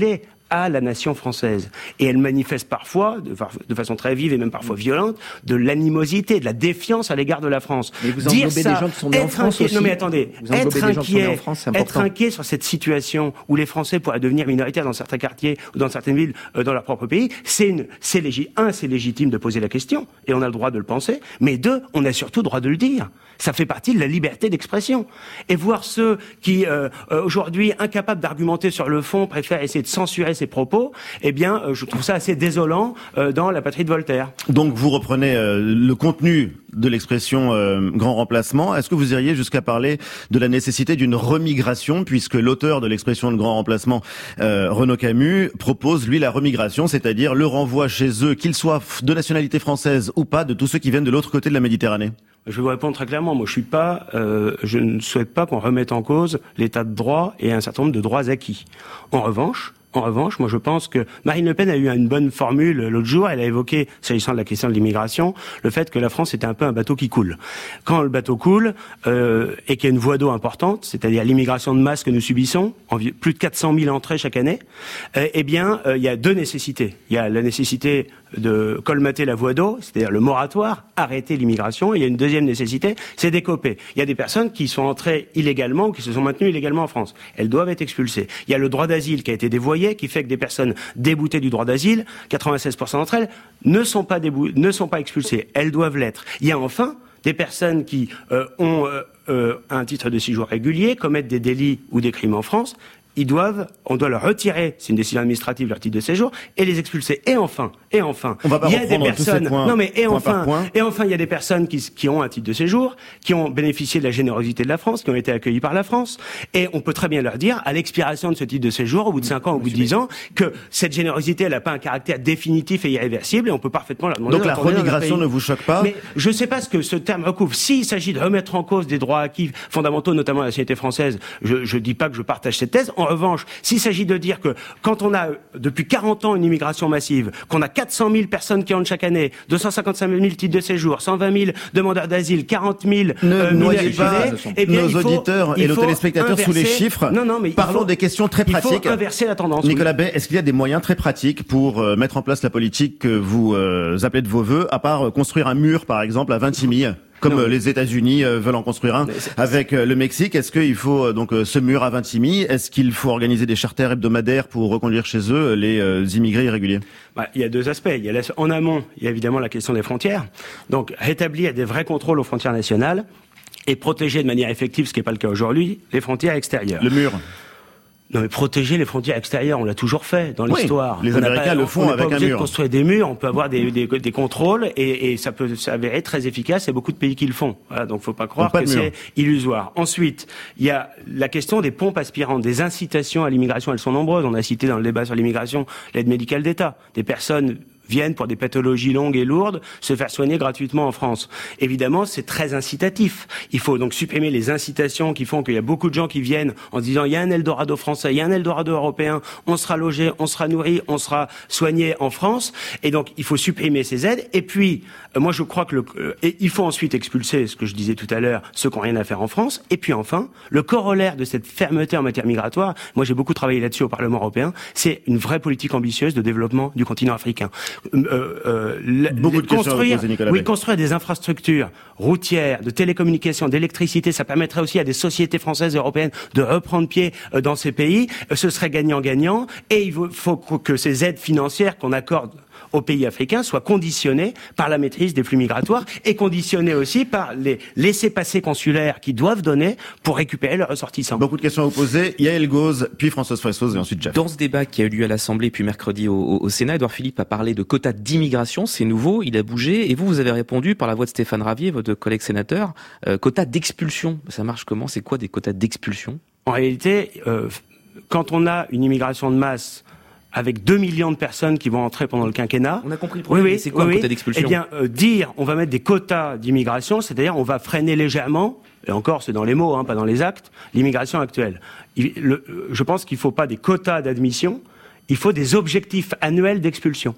à la nation française. Et elle manifeste parfois, de, de façon très vive et même parfois violente, de l'animosité, de la défiance à l'égard de la France. Mais vous englobez des gens qui sont nés en France aussi. Non mais attendez, vous être inquiet, en France, être inquiet sur cette situation où les Français pourraient devenir minoritaires dans certains quartiers ou dans certaines villes euh, dans leur propre pays, c'est une, c'est légitime. Un, c'est légitime de poser la question, et on a le droit de le penser. Mais deux, on a surtout le droit de le dire. Ça fait partie de la liberté d'expression. Et voir ceux qui, euh, euh, aujourd'hui, incapables d'argumenter sur le fond, préfèrent essayer de censurer ses propos, eh bien, euh, je trouve ça assez désolant euh, dans la patrie de Voltaire. Donc, vous reprenez euh, le contenu de l'expression euh, grand remplacement. Est-ce que vous iriez jusqu'à parler de la nécessité d'une remigration, puisque l'auteur de l'expression de grand remplacement, euh, Renaud Camus, propose, lui, la remigration, c'est-à-dire le renvoi chez eux, qu'ils soient de nationalité française ou pas, de tous ceux qui viennent de l'autre côté de la Méditerranée? Je vais vous répondre très clairement. Moi, je suis pas, euh, je ne souhaite pas qu'on remette en cause l'état de droit et un certain nombre de droits acquis. En revanche, En revanche, moi je pense que Marine Le Pen a eu une bonne formule l'autre jour. Elle a évoqué, s'agissant de la question de l'immigration, le fait que la France était un peu un bateau qui coule. Quand le bateau coule euh, et qu'il y a une voie d'eau importante, c'est-à-dire l'immigration de masse que nous subissons, environ plus de quatre cent mille entrées chaque année, euh, eh bien euh, il y a deux nécessités. Il y a la nécessité de colmater la voie d'eau, c'est-à-dire le moratoire, arrêter l'immigration. Et il y a une deuxième nécessité, c'est décoper. Il y a des personnes qui sont entrées illégalement ou qui se sont maintenues illégalement en France. Elles doivent être expulsées. Il y a le droit d'asile qui a été dévoyé, qui fait que des personnes déboutées du droit d'asile, quatre-vingt-seize pour cent d'entre elles, ne sont pas débou- ne sont pas expulsées. Elles doivent l'être. Il y a enfin des personnes qui euh, ont euh, euh, un titre de séjour régulier, commettent des délits ou des crimes en France. Ils doivent, on doit leur retirer, c'est une décision administrative, leur titre de séjour, et les expulser. Et enfin, et enfin, on va pas il y a des personnes, points, non mais et point enfin, point. et enfin, il y a des personnes qui, qui ont un titre de séjour, qui ont bénéficié de la générosité de la France, qui ont été accueillies par la France, et on peut très bien leur dire, à l'expiration de ce titre de séjour, au bout de cinq ans, au bout de dix ans, que cette générosité, elle n'a pas un caractère définitif et irréversible, et on peut parfaitement leur demander. Donc la remigration ne vous choque pas? Mais je ne sais pas ce que ce terme recouvre. S'il s'agit de remettre en cause des droits acquis fondamentaux, notamment la nationalité française, je, je dis pas que je partage cette thèse. En revanche, si Il s'agit de dire que quand on a depuis quarante ans une immigration massive, qu'on a quatre cent mille personnes qui entrent chaque année, deux cent cinquante-cinq mille titres de séjour, cent vingt mille demandeurs d'asile, quarante mille ne euh, noyez pas eh bien, nos il faut, auditeurs et nos téléspectateurs inverser, sous les chiffres. Non, non, mais parlons faut, des questions très pratiques. Il faut inverser la tendance. Nicolas oui. Bay, est-ce qu'il y a des moyens très pratiques pour euh, mettre en place la politique que vous euh, appelez de vos vœux, à part euh, construire un mur, par exemple, à Vintimille? Comme non, les États-Unis euh, veulent en construire un avec euh, le Mexique, est-ce qu'il faut euh, donc euh, ce mur à Vintimille? Est-ce qu'il faut organiser des charters hebdomadaires pour reconduire chez eux les euh, immigrés irréguliers? Bah, il y a deux aspects. Il y a la, en amont, il y a évidemment la question des frontières. Donc rétablir des vrais contrôles aux frontières nationales et protéger de manière effective, ce qui n'est pas le cas aujourd'hui, les frontières extérieures. Le mur. Non mais protéger les frontières extérieures, on l'a toujours fait dans l'histoire. Oui, les on Américains pas, le font on avec pas un obligé mur. De construire des murs, on peut avoir des, des, des contrôles et, et ça peut s'avérer très efficace. Il y a beaucoup de pays qui le font. Voilà, donc faut pas croire pas que c'est illusoire. Ensuite, il y a la question des pompes aspirantes, des incitations à l'immigration. Elles sont nombreuses. On a cité dans le débat sur l'immigration l'aide médicale d'État. Des personnes viennent pour des pathologies longues et lourdes se faire soigner gratuitement en France. Évidemment, c'est très incitatif. Il faut donc supprimer les incitations qui font qu'il y a beaucoup de gens qui viennent en se disant il y a un Eldorado français, il y a un Eldorado européen, on sera logé, on sera nourri, on sera soigné en France. Et donc, il faut supprimer ces aides. Et puis, euh, moi, je crois que le, euh, et il faut ensuite expulser, ce que je disais tout à l'heure, ceux qui n'ont rien à faire en France. Et puis enfin, le corollaire de cette fermeté en matière migratoire, moi j'ai beaucoup travaillé là-dessus au Parlement européen, c'est une vraie politique ambitieuse de développement du continent africain. Euh, euh, la, Beaucoup de construire, questions à poser, oui, construire des infrastructures routières, de télécommunications, d'électricité, ça permettrait aussi à des sociétés françaises et européennes de reprendre pied euh, dans ces pays. Euh, ce serait gagnant-gagnant. Et il faut, faut que ces aides financières qu'on accorde aux pays africains soient conditionnées par la maîtrise des flux migratoires et conditionnées aussi par les laissez-passer consulaires qu'ils doivent donner pour récupérer leurs ressortissants. Beaucoup de questions à vous poser. Yael Gauze, puis Françoise Fressoz et ensuite Jeff. Dans ce débat qui a eu lieu à l'Assemblée puis mercredi au, au, au Sénat, Édouard Philippe a parlé de quotas d'immigration. C'est nouveau, il a bougé. Et vous, vous avez répondu par la voix de Stéphane Ravier, votre collègue sénateur, euh, quotas d'expulsion. Ça marche comment? C'est quoi des quotas d'expulsion? En réalité, euh, quand on a une immigration de masse avec deux millions de personnes qui vont entrer pendant le quinquennat. On a compris le problème, oui, oui, c'est quoi oui, un quota d'expulsion? Eh bien, euh, dire on va mettre des quotas d'immigration, c'est-à-dire on va freiner légèrement, et encore c'est dans les mots, hein, pas dans les actes, l'immigration actuelle. Il, le, je pense qu'il ne faut pas des quotas d'admission, il faut des objectifs annuels d'expulsion.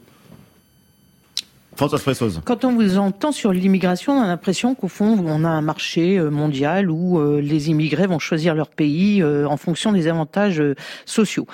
Françoise Fressoz. Quand on vous entend sur l'immigration, on a l'impression qu'au fond, on a un marché mondial où les immigrés vont choisir leur pays en fonction des avantages sociaux.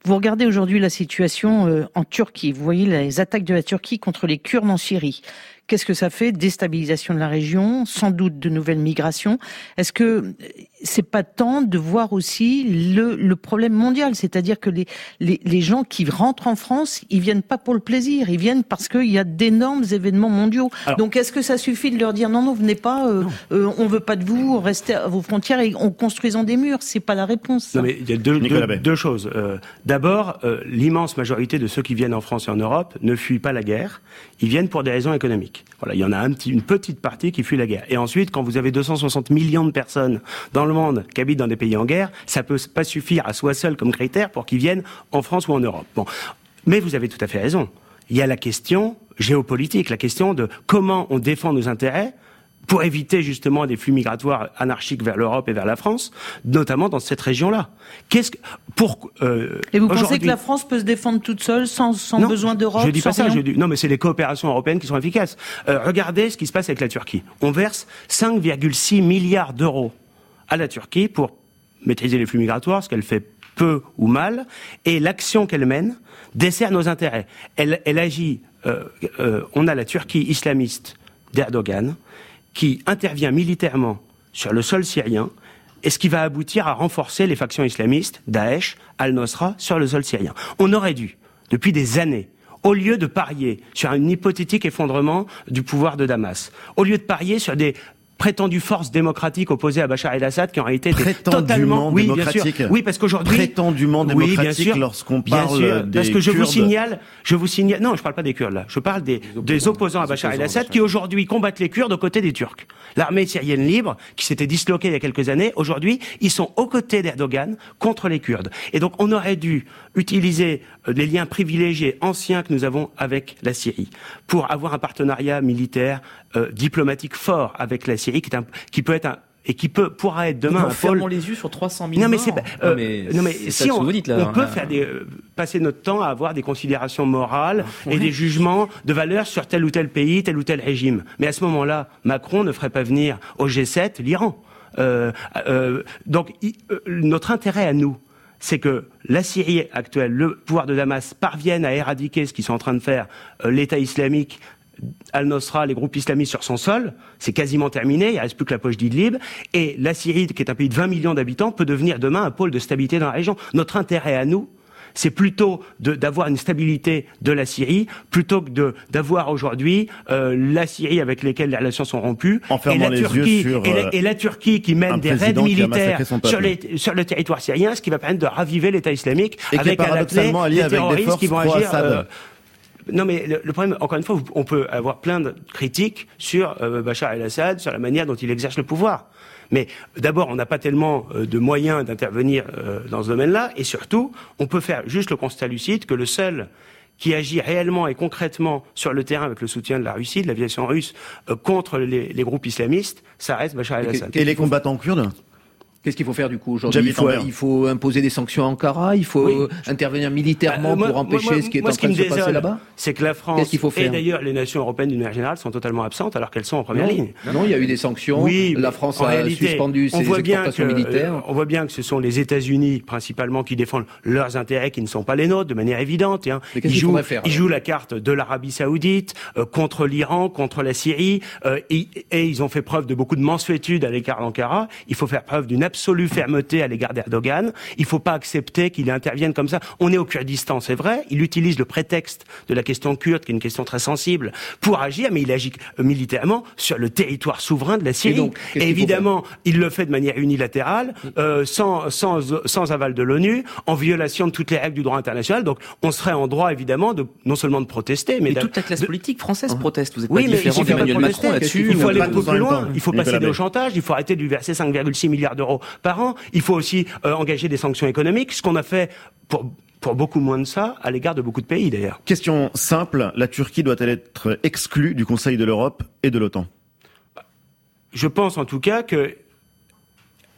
Vous regardez aujourd'hui la situation euh, en Turquie. Vous voyez les attaques de la Turquie contre les Kurdes en Syrie. Qu'est-ce que ça fait? Déstabilisation de la région, sans doute de nouvelles migrations. Est-ce que c'est pas temps de voir aussi le, le problème mondial? C'est-à-dire que les, les, les gens qui rentrent en France, ils viennent pas pour le plaisir, ils viennent parce qu'il y a d'énormes événements mondiaux. Alors, donc est-ce que ça suffit de leur dire non, non, venez pas, euh, euh, on veut pas de vous, restez à vos frontières et en construisant des murs? C'est pas la réponse. Ça. Non mais il y a deux, deux, deux choses. Euh, d'abord, euh, l'immense majorité de ceux qui viennent en France et en Europe ne fuient pas la guerre, ils viennent pour des raisons économiques. Voilà, il y en a un petit, une petite partie qui fuit la guerre. Et ensuite, quand vous avez deux cent soixante millions de personnes dans le monde qui habitent dans des pays en guerre, ça peut pas suffire à soi seul comme critère pour qu'ils viennent en France ou en Europe. Bon, mais vous avez tout à fait raison. Il y a la question géopolitique, la question de comment on défend nos intérêts pour éviter justement des flux migratoires anarchiques vers l'Europe et vers la France, notamment dans cette région-là. Qu'est-ce que pour euh, Et vous pensez que la France peut se défendre toute seule sans, sans non, besoin d'Europe? Je dis pas sans ça. rien Je dis, non, mais c'est les coopérations européennes qui sont efficaces. Euh, regardez ce qui se passe avec la Turquie. On verse cinq virgule six milliards d'euros à la Turquie pour maîtriser les flux migratoires, ce qu'elle fait peu ou mal, et l'action qu'elle mène dessert nos intérêts. Elle, elle agit. Euh, euh, on a la Turquie islamiste d'Erdogan qui intervient militairement sur le sol syrien, et ce qui va aboutir à renforcer les factions islamistes, Daesh, Al-Nosra, sur le sol syrien. On aurait dû, depuis des années, au lieu de parier sur un hypothétique effondrement du pouvoir de Damas, au lieu de parier sur des prétendues forces démocratiques opposées à Bachar el-Assad qui ont été totalement oui, démocratique. Bien sûr. Oui, parce qu'aujourd'hui prétendument démocratique oui, bien sûr, lorsqu'on parle bien sûr, des parce que je Kurdes. vous signale, je vous signale, non, je parle pas des Kurdes là, je parle des, des opposants, des opposants à Bachar el-Assad qui aujourd'hui combattent les Kurdes aux côtés des Turcs. L'armée syrienne libre, qui s'était disloquée il y a quelques années, aujourd'hui, ils sont aux côtés d'Erdogan contre les Kurdes. Et donc, on aurait dû utiliser les liens privilégiés anciens que nous avons avec la Syrie pour avoir un partenariat militaire, euh, diplomatique fort avec la Syrie, qui, est un, qui peut être un et qui peut pourra être demain non, un pôle. Fermons les yeux sur trois cent mille non mais morts. c'est euh, non mais, non, mais c'est si on, vous dites, là, on peut hein. faire des euh, passer notre temps à avoir des considérations morales oui. et des jugements de valeur sur tel ou tel pays, tel ou tel régime. Mais à ce moment-là, Macron ne ferait pas venir au G sept l'Iran. Euh, euh, donc y, euh, notre intérêt à nous, c'est que la Syrie actuelle, le pouvoir de Damas, parvienne à éradiquer ce qu'ils sont en train de faire, euh, l'État islamique, Al-Nosra, les groupes islamistes sur son sol, c'est quasiment terminé, il ne reste plus que la poche d'Idlib, et la Syrie, qui est un pays de vingt millions d'habitants, peut devenir demain un pôle de stabilité dans la région. Notre intérêt à nous, c'est plutôt de, d'avoir une stabilité de la Syrie, plutôt que de, d'avoir aujourd'hui euh, la Syrie avec laquelle les relations sont rompues, et la, les Turquie, sur, et, la, et la Turquie qui mène des raids militaires sur, les, sur le territoire syrien, ce qui va permettre de raviver l'État islamique, et avec à la clé des terroristes qui vont agir... Euh, Non, mais le, le problème, encore une fois, on peut avoir plein de critiques sur euh, Bachar el-Assad, sur la manière dont il exerce le pouvoir. Mais d'abord, on n'a pas tellement euh, de moyens d'intervenir euh, dans ce domaine-là, et surtout, on peut faire juste le constat lucide que le seul qui agit réellement et concrètement sur le terrain avec le soutien de la Russie, de l'aviation russe, euh, contre les, les groupes islamistes, ça reste Bachar el-Assad. Et, et les combattants kurdes ? Qu'est-ce qu'il faut faire du coup aujourd'hui ? il faut, il faut imposer des sanctions à Ankara, il faut oui. intervenir militairement euh, moi, pour empêcher moi, moi, ce qui est moi, en train de se passer là-bas ? C'est que la France qu'il faut faire et d'ailleurs les nations européennes d'une manière générale sont totalement absentes alors qu'elles sont en première non. ligne. Non, non, il y a eu des sanctions, oui, la France a réalité, suspendu ses exportations que, militaires. Euh, on voit bien que ce sont les États-Unis principalement qui défendent leurs intérêts qui ne sont pas les nôtres de manière évidente. Hein. Ils, jouent, faire, ils jouent la carte de l'Arabie Saoudite euh, contre l'Iran, contre la Syrie euh, et, et ils ont fait preuve de beaucoup de mansuétude à l'écart d'Ankara. Il faut faire preuve d'une absolue fermeté à l'égard d'Erdogan. Il ne faut pas accepter qu'il intervienne comme ça. On est au Kurdistan, c'est vrai. Il utilise le prétexte de la question kurde, qui est une question très sensible, pour agir, mais il agit militairement sur le territoire souverain de la Syrie. Et, donc, et évidemment, il le fait de manière unilatérale, euh, sans, sans, sans aval de l'ONU, en violation de toutes les règles du droit international. Donc, on serait en droit, évidemment, de non seulement de protester, mais... mais toute la classe de... politique française proteste. Vous êtes oui, pas différent d'Emmanuel Macron là-dessus. Il faut aller beaucoup plus loin. Il faut passer au chantage. Il faut arrêter de lui verser cinq virgule six milliards d'euros par an. Il faut aussi euh, engager des sanctions économiques, ce qu'on a fait pour, pour beaucoup moins de ça à l'égard de beaucoup de pays d'ailleurs. Question simple, la Turquie doit-elle être exclue du Conseil de l'Europe et de l'OTAN ? Je pense en tout cas que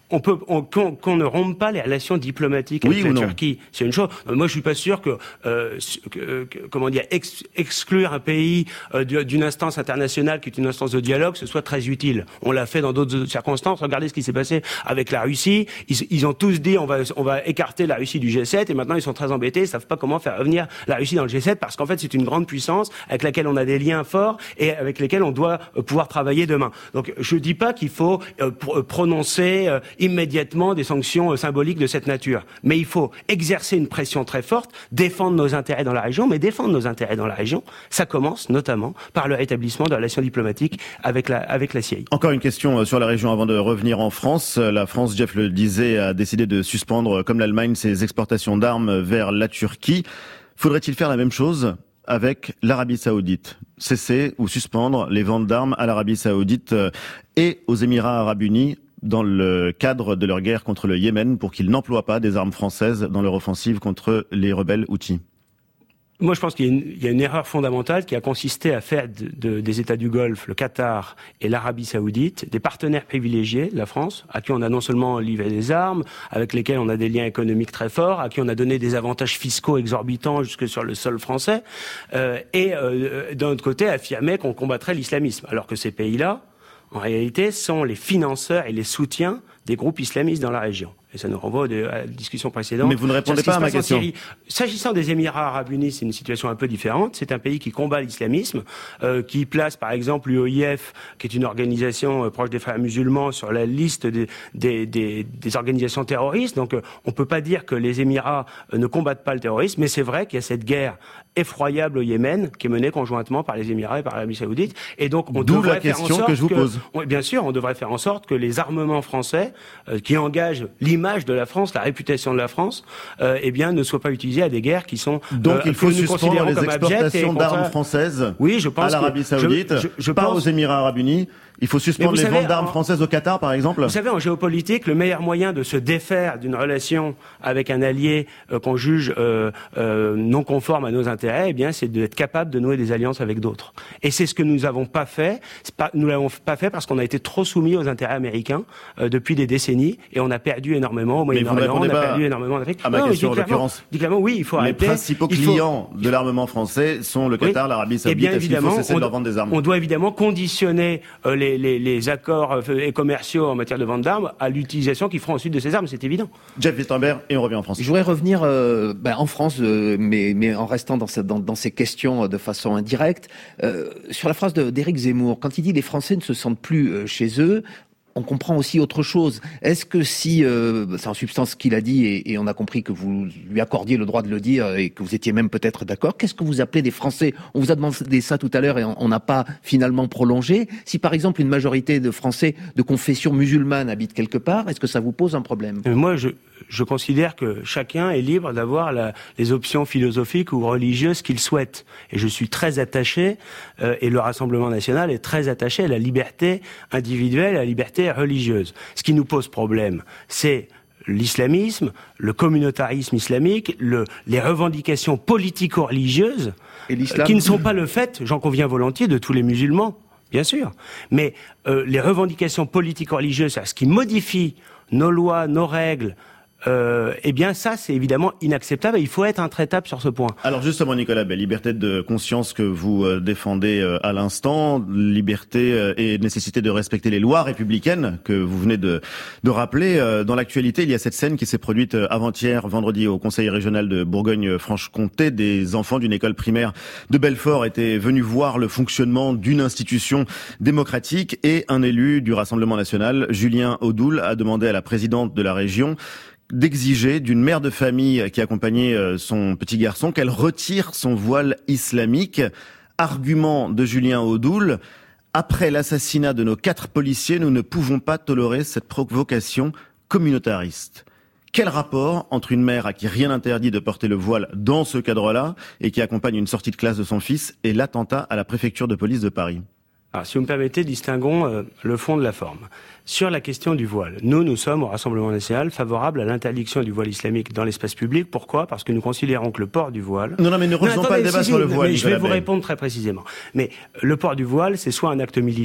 on peut on, qu'on, qu'on ne rompe pas les relations diplomatiques avec oui la Turquie, c'est une chose. Moi, je suis pas sûr que, euh, que, que comment dire, ex, exclure un pays euh, d'une instance internationale qui est une instance de dialogue, ce soit très utile. On l'a fait dans d'autres circonstances. Regardez ce qui s'est passé avec la Russie. Ils, ils ont tous dit on va on va écarter la Russie du G sept, et maintenant ils sont très embêtés, ils savent pas comment faire revenir la Russie dans le G sept, parce qu'en fait c'est une grande puissance avec laquelle on a des liens forts et avec lesquels on doit euh, pouvoir travailler demain. Donc je dis pas qu'il faut euh, pr- prononcer euh, immédiatement des sanctions euh, symboliques de cette nature. Mais il faut exercer une pression très forte, défendre nos intérêts dans la région, mais défendre nos intérêts dans la région, ça commence notamment par le rétablissement de relations diplomatiques avec la, avec la C I A. Encore une question sur la région avant de revenir en France. La France, Jeff le disait, a décidé de suspendre, comme l'Allemagne, ses exportations d'armes vers la Turquie. Faudrait-il faire la même chose avec l'Arabie Saoudite? Cesser ou suspendre les ventes d'armes à l'Arabie Saoudite et aux Émirats Arabes Unis dans le cadre de leur guerre contre le Yémen, pour qu'ils n'emploient pas des armes françaises dans leur offensive contre les rebelles Houthis? Moi, je pense qu'il y a, une, il y a une erreur fondamentale qui a consisté à faire de, de, des États du Golfe, le Qatar et l'Arabie Saoudite, des partenaires privilégiés de la France, à qui on a non seulement livré des armes, avec lesquels on a des liens économiques très forts, à qui on a donné des avantages fiscaux exorbitants jusque sur le sol français, euh, et euh, d'un autre côté, affirmer qu'on combattrait l'islamisme, alors que ces pays-là, en réalité, sont les financeurs et les soutiens des groupes islamistes dans la région. Et ça nous renvoie à la discussion précédente. Mais vous ne répondez pas à ma question. S'agissant des Émirats Arabes Unis, c'est une situation un peu différente. C'est un pays qui combat l'islamisme, euh, qui place par exemple l'U O I F, qui est une organisation euh, proche des frères musulmans, sur la liste des, des, des, des organisations terroristes. Donc euh, on ne peut pas dire que les Émirats euh, ne combattent pas le terrorisme, mais c'est vrai qu'il y a cette guerre effroyable au Yémen, qui est menée conjointement par les Émirats et par l'Arabie Saoudite. Et donc on D'où devrait la faire en question sorte que je vous que, pose. On, bien sûr, on devrait faire en sorte que les armements français, euh, qui engagent l'image de la France, la réputation de la France, euh, eh bien, ne soit pas utilisé à des guerres qui sont donc euh, il faut suspendre les exportations d'armes françaises oui, je pense à l'Arabie Saoudite, je, je, je pas pense... aux Émirats Arabes Unis. Il faut suspendre les savez, ventes d'armes en... françaises au Qatar, par exemple. Vous savez, en géopolitique, le meilleur moyen de se défaire d'une relation avec un allié euh, qu'on juge euh, euh, non conforme à nos intérêts, eh bien, c'est d'être capable de nouer des alliances avec d'autres. Et c'est ce que nous n'avons pas fait. C'est pas, nous l'avons pas fait parce qu'on a été trop soumis aux intérêts américains euh, depuis des décennies, et on a perdu énormément au Moyen-Orient, on a perdu énormément en Afrique. À ma non, question, en clairement, l'occurrence. Dis clairement, oui, il faut les arrêter. principaux il faut... clients de l'armement français sont le Qatar, oui. l'Arabie Saoudite. Eh bien, Est-ce qu'il faut cesser on, de leur vendre des armes? On doit évidemment conditionner euh, les, les, les accords et commerciaux en matière de vente d'armes à l'utilisation qu'ils feront ensuite de ces armes, c'est évident. Jeff Wittenberg, et on revient en France. Je voudrais revenir euh, ben, en France, euh, mais, mais en restant dans, cette, dans, dans ces questions de façon indirecte, euh, sur la phrase d'Éric Zemmour, quand il dit « les Français ne se sentent plus euh, chez eux », on comprend aussi autre chose. Est-ce que si, euh, c'est en substance ce qu'il a dit, et, et on a compris que vous lui accordiez le droit de le dire et que vous étiez même peut-être d'accord, qu'est-ce que vous appelez des Français? On vous a demandé ça tout à l'heure et on n'a pas finalement prolongé. Si par exemple une majorité de Français de confession musulmane habitent quelque part, est-ce que ça vous pose un problème? Moi, je, je considère que chacun est libre d'avoir la, les options philosophiques ou religieuses qu'il souhaite. Et je suis très attaché, euh, et le Rassemblement national est très attaché à la liberté individuelle, à la liberté religieuse. Ce qui nous pose problème, c'est l'islamisme, le communautarisme islamique, le, les revendications politico-religieuses, et euh, qui ne sont pas le fait, j'en conviens volontiers, de tous les musulmans, bien sûr. Mais euh, les revendications politico-religieuses, ce qui modifie nos lois, nos règles, Euh, eh bien ça c'est évidemment inacceptable et il faut être intraitable sur ce point. Alors justement Nicolas Bay, liberté de conscience que vous euh, défendez euh, à l'instant, liberté euh, et nécessité de respecter les lois républicaines que vous venez de, de rappeler. Euh, dans l'actualité, il y a cette scène qui s'est produite euh, avant-hier, vendredi, au Conseil régional de Bourgogne-Franche-Comté. Des enfants d'une école primaire de Belfort étaient venus voir le fonctionnement d'une institution démocratique et un élu du Rassemblement national, Julien Audoul, a demandé à la présidente de la région d'exiger d'une mère de famille qui accompagnait son petit garçon qu'elle retire son voile islamique. Argument de Julien Audoul: après l'assassinat de nos quatre policiers, nous ne pouvons pas tolérer cette provocation communautariste. Quel rapport entre une mère à qui rien n'interdit de porter le voile dans ce cadre-là et qui accompagne une sortie de classe de son fils et l'attentat à la préfecture de police de Paris? Alors, si vous me permettez, distinguons euh, le fond de la forme. Sur la question du voile, nous, nous sommes au Rassemblement national favorables à l'interdiction du voile islamique dans l'espace public. Pourquoi? Parce que nous considérons que le port du voile... Non, non, mais ne refaisons pas le débat si, sur le voile. Mais je vais vous répondre très précisément. Mais le port du voile, c'est soit un acte militant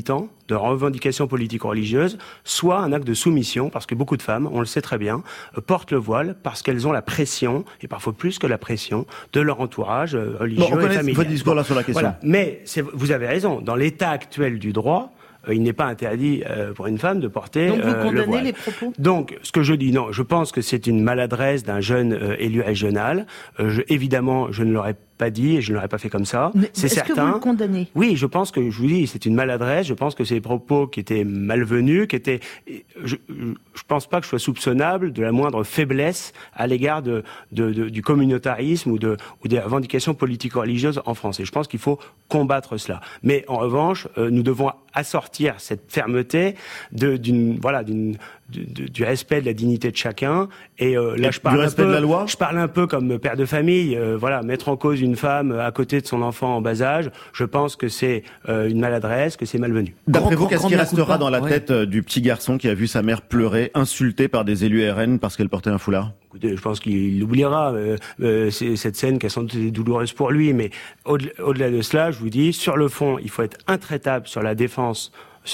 de revendication politico-religieuse, soit un acte de soumission, parce que beaucoup de femmes, on le sait très bien, portent le voile parce qu'elles ont la pression, et parfois plus que la pression, de leur entourage religieux bon, on et familial. Votre discours là sur la question. Voilà. Mais c'est, vous avez raison, dans l'état actuel du droit, euh, il n'est pas interdit euh, pour une femme de porter Donc vous euh, condamnez le voile. les propos ? Donc, ce que je dis, non, je pense que c'est une maladresse d'un jeune euh, élu régional. Euh, je, évidemment, je ne l'aurais pas dit et je ne l'aurais pas fait comme ça. Mais c'est est-ce certain. que vous le condamnez ? Oui, je pense que, je vous dis, c'est une maladresse. Je pense que c'est des propos qui étaient malvenus, qui étaient. Je, je pense pas que je sois soupçonnable de la moindre faiblesse à l'égard de, de, de du communautarisme ou de ou des revendications politico-religieuses en France. Et je pense qu'il faut combattre cela. Mais en revanche, euh, nous devons assortir cette fermeté de, d'une voilà d'une Du, du, du respect de la dignité de chacun et euh, là et je parle du respect un peu, de la loi. Je parle un peu comme père de famille. Euh, voilà, mettre en cause une femme à côté de son enfant en bas âge, je pense que c'est euh, une maladresse, que c'est malvenu. D'après vous, qu'est-ce qui restera dans la ouais. tête euh, du petit garçon qui a vu sa mère pleurer, insultée par des élus R N parce qu'elle portait un foulard ? Écoutez, je pense qu'il oubliera euh, euh, c'est, cette scène qui a sans doute été douloureuse pour lui, mais au-delà, au-delà de cela, je vous dis, sur le fond, il faut être intraitable sur la défense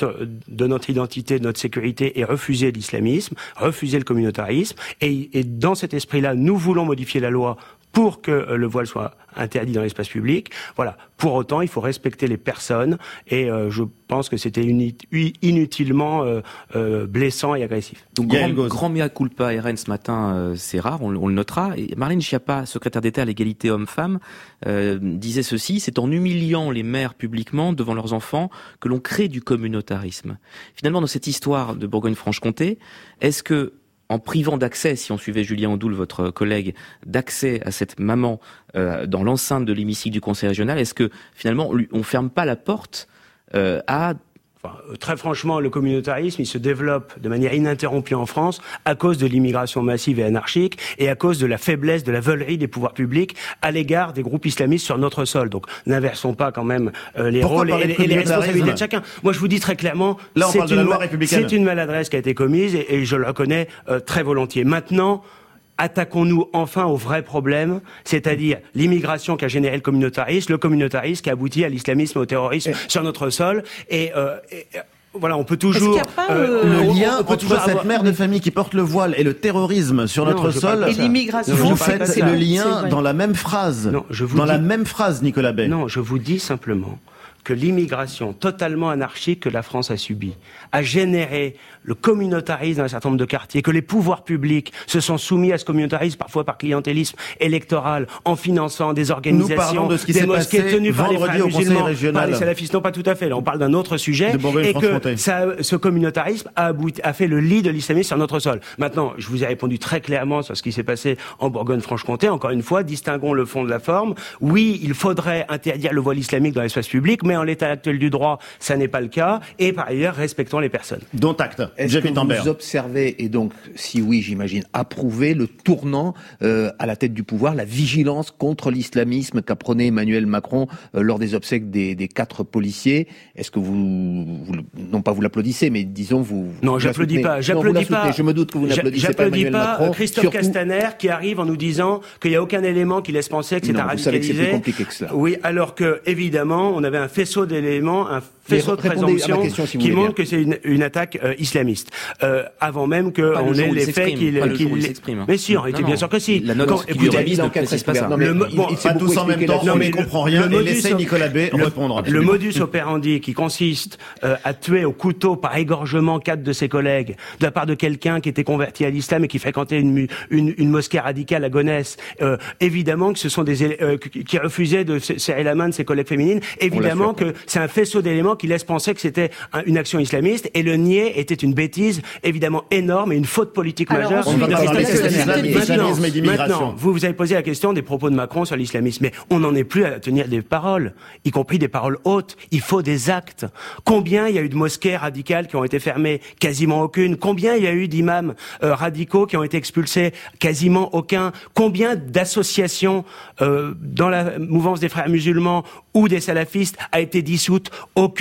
de notre identité, de notre sécurité et refuser l'islamisme, refuser le communautarisme. Et, et dans cet esprit-là, nous voulons modifier la loi pour que le voile soit interdit dans l'espace public. Voilà. Pour autant, il faut respecter les personnes et euh, je pense que c'était uni- inutilement euh, euh, blessant et agressif. Donc, grand, grand mea culpa R N ce matin, euh, c'est rare, on, on le notera. Et Marlène Schiappa, secrétaire d'État à l'égalité homme-femme, euh, disait ceci: c'est en humiliant les mères publiquement devant leurs enfants que l'on crée du communautarisme. Finalement, dans cette histoire de Bourgogne-Franche-Comté, est-ce que en privant d'accès, si on suivait Julien Ondoul, votre collègue, d'accès à cette maman euh, dans l'enceinte de l'hémicycle du Conseil régional, est-ce que finalement on ferme pas la porte euh, à... Enfin, très franchement, le communautarisme, il se développe de manière ininterrompue en France à cause de l'immigration massive et anarchique et à cause de la faiblesse, de la veulerie des pouvoirs publics à l'égard des groupes islamistes sur notre sol. Donc, n'inversons pas quand même euh, les Pourquoi rôles et, et les responsabilités de chacun. Moi, je vous dis très clairement, là, on c'est, parle de une, la loi républicaine. C'est une maladresse qui a été commise et, et je le reconnais euh, très volontiers. Maintenant, attaquons-nous enfin au vrai problème, c'est-à-dire l'immigration qui a généré le communautarisme, le communautarisme qui a abouti à l'islamisme et au terrorisme et... sur notre sol. Et, euh, et voilà, on peut toujours... Pas, euh, euh, le lien entre cette avoir... mère de famille qui porte le voile et le terrorisme sur non, notre sol, et l'immigration, vous faites le lien dans la même phrase. Non, je vous dans dis... la même phrase, Nicolas Bay. Non, je vous dis simplement que l'immigration totalement anarchique que la France a subie a généré le communautarisme dans un certain nombre de quartiers, que les pouvoirs publics se sont soumis à ce communautarisme, parfois par clientélisme électoral, en finançant des organisations, de ce qui des s'est mosquées passé tenues par les frères musulmans, par les de salafistes. Non, pas tout à fait. Là, on parle d'un autre sujet. Et que ça, ce communautarisme a, abouti, a fait le lit de l'islamisme sur notre sol. Maintenant, je vous ai répondu très clairement sur ce qui s'est passé en Bourgogne-Franche-Comté. Encore une fois, distinguons le fond de la forme. Oui, il faudrait interdire le voile islamique dans l'espace public, mais en l'état actuel du droit, ça n'est pas le cas. Et par ailleurs, respectons les personnes. Dont acte. Est-ce que vous observez, et donc, si oui, j'imagine, approuvez le tournant euh, à la tête du pouvoir, la vigilance contre l'islamisme qu'apprenait Emmanuel Macron euh, lors des obsèques des, des quatre policiers? Est-ce que vous, vous, non pas vous l'applaudissez, mais disons vous... Non, vous j'applaudis pas. J'applaudis non, pas. Je me doute que vous n'applaudissez pas Emmanuel pas Macron. Christophe Surtout... Castaner qui arrive en nous disant qu'il n'y a aucun élément qui laisse penser que c'est non, un radicalisé. C'est plus compliqué que cela. Oui, alors que évidemment, on avait un faisceau d'éléments, un faisceau de présomptions si qui montre que c'est une, une attaque euh, islamiste. Euh, avant même qu'on ait les faits qu'il... s'exprime. Mais si, en réalité, bien sûr que si. La note qui lui révise ne précise pas ça. Le, bon, pas tous en même temps, on ne comprend rien, et laissez Nicolas Bay répondre. Le modus operandi qui consiste euh, à tuer au couteau par égorgement quatre de ses collègues, de la part de quelqu'un qui était converti à l'islam et qui fréquentait une, une, une mosquée radicale à Gonesse, euh, évidemment que ce sont des euh, qui refusaient de serrer la main de ses collègues féminines, évidemment que c'est un faisceau d'éléments qui laisse penser que c'était un, une action islamiste, et le nier était une bêtise évidemment énorme et une faute politique Alors, majeure. on va parler maintenant, maintenant, vous vous avez posé la question des propos de Macron sur l'islamisme, mais on n'en est plus à tenir des paroles, y compris des paroles hautes. Il faut des actes. Combien il y a eu de mosquées radicales qui ont été fermées? Quasiment aucune. Combien il y a eu d'imams euh, radicaux qui ont été expulsés? Quasiment aucun. Combien d'associations euh, dans la mouvance des frères musulmans ou des salafistes a été dissoute? Aucune.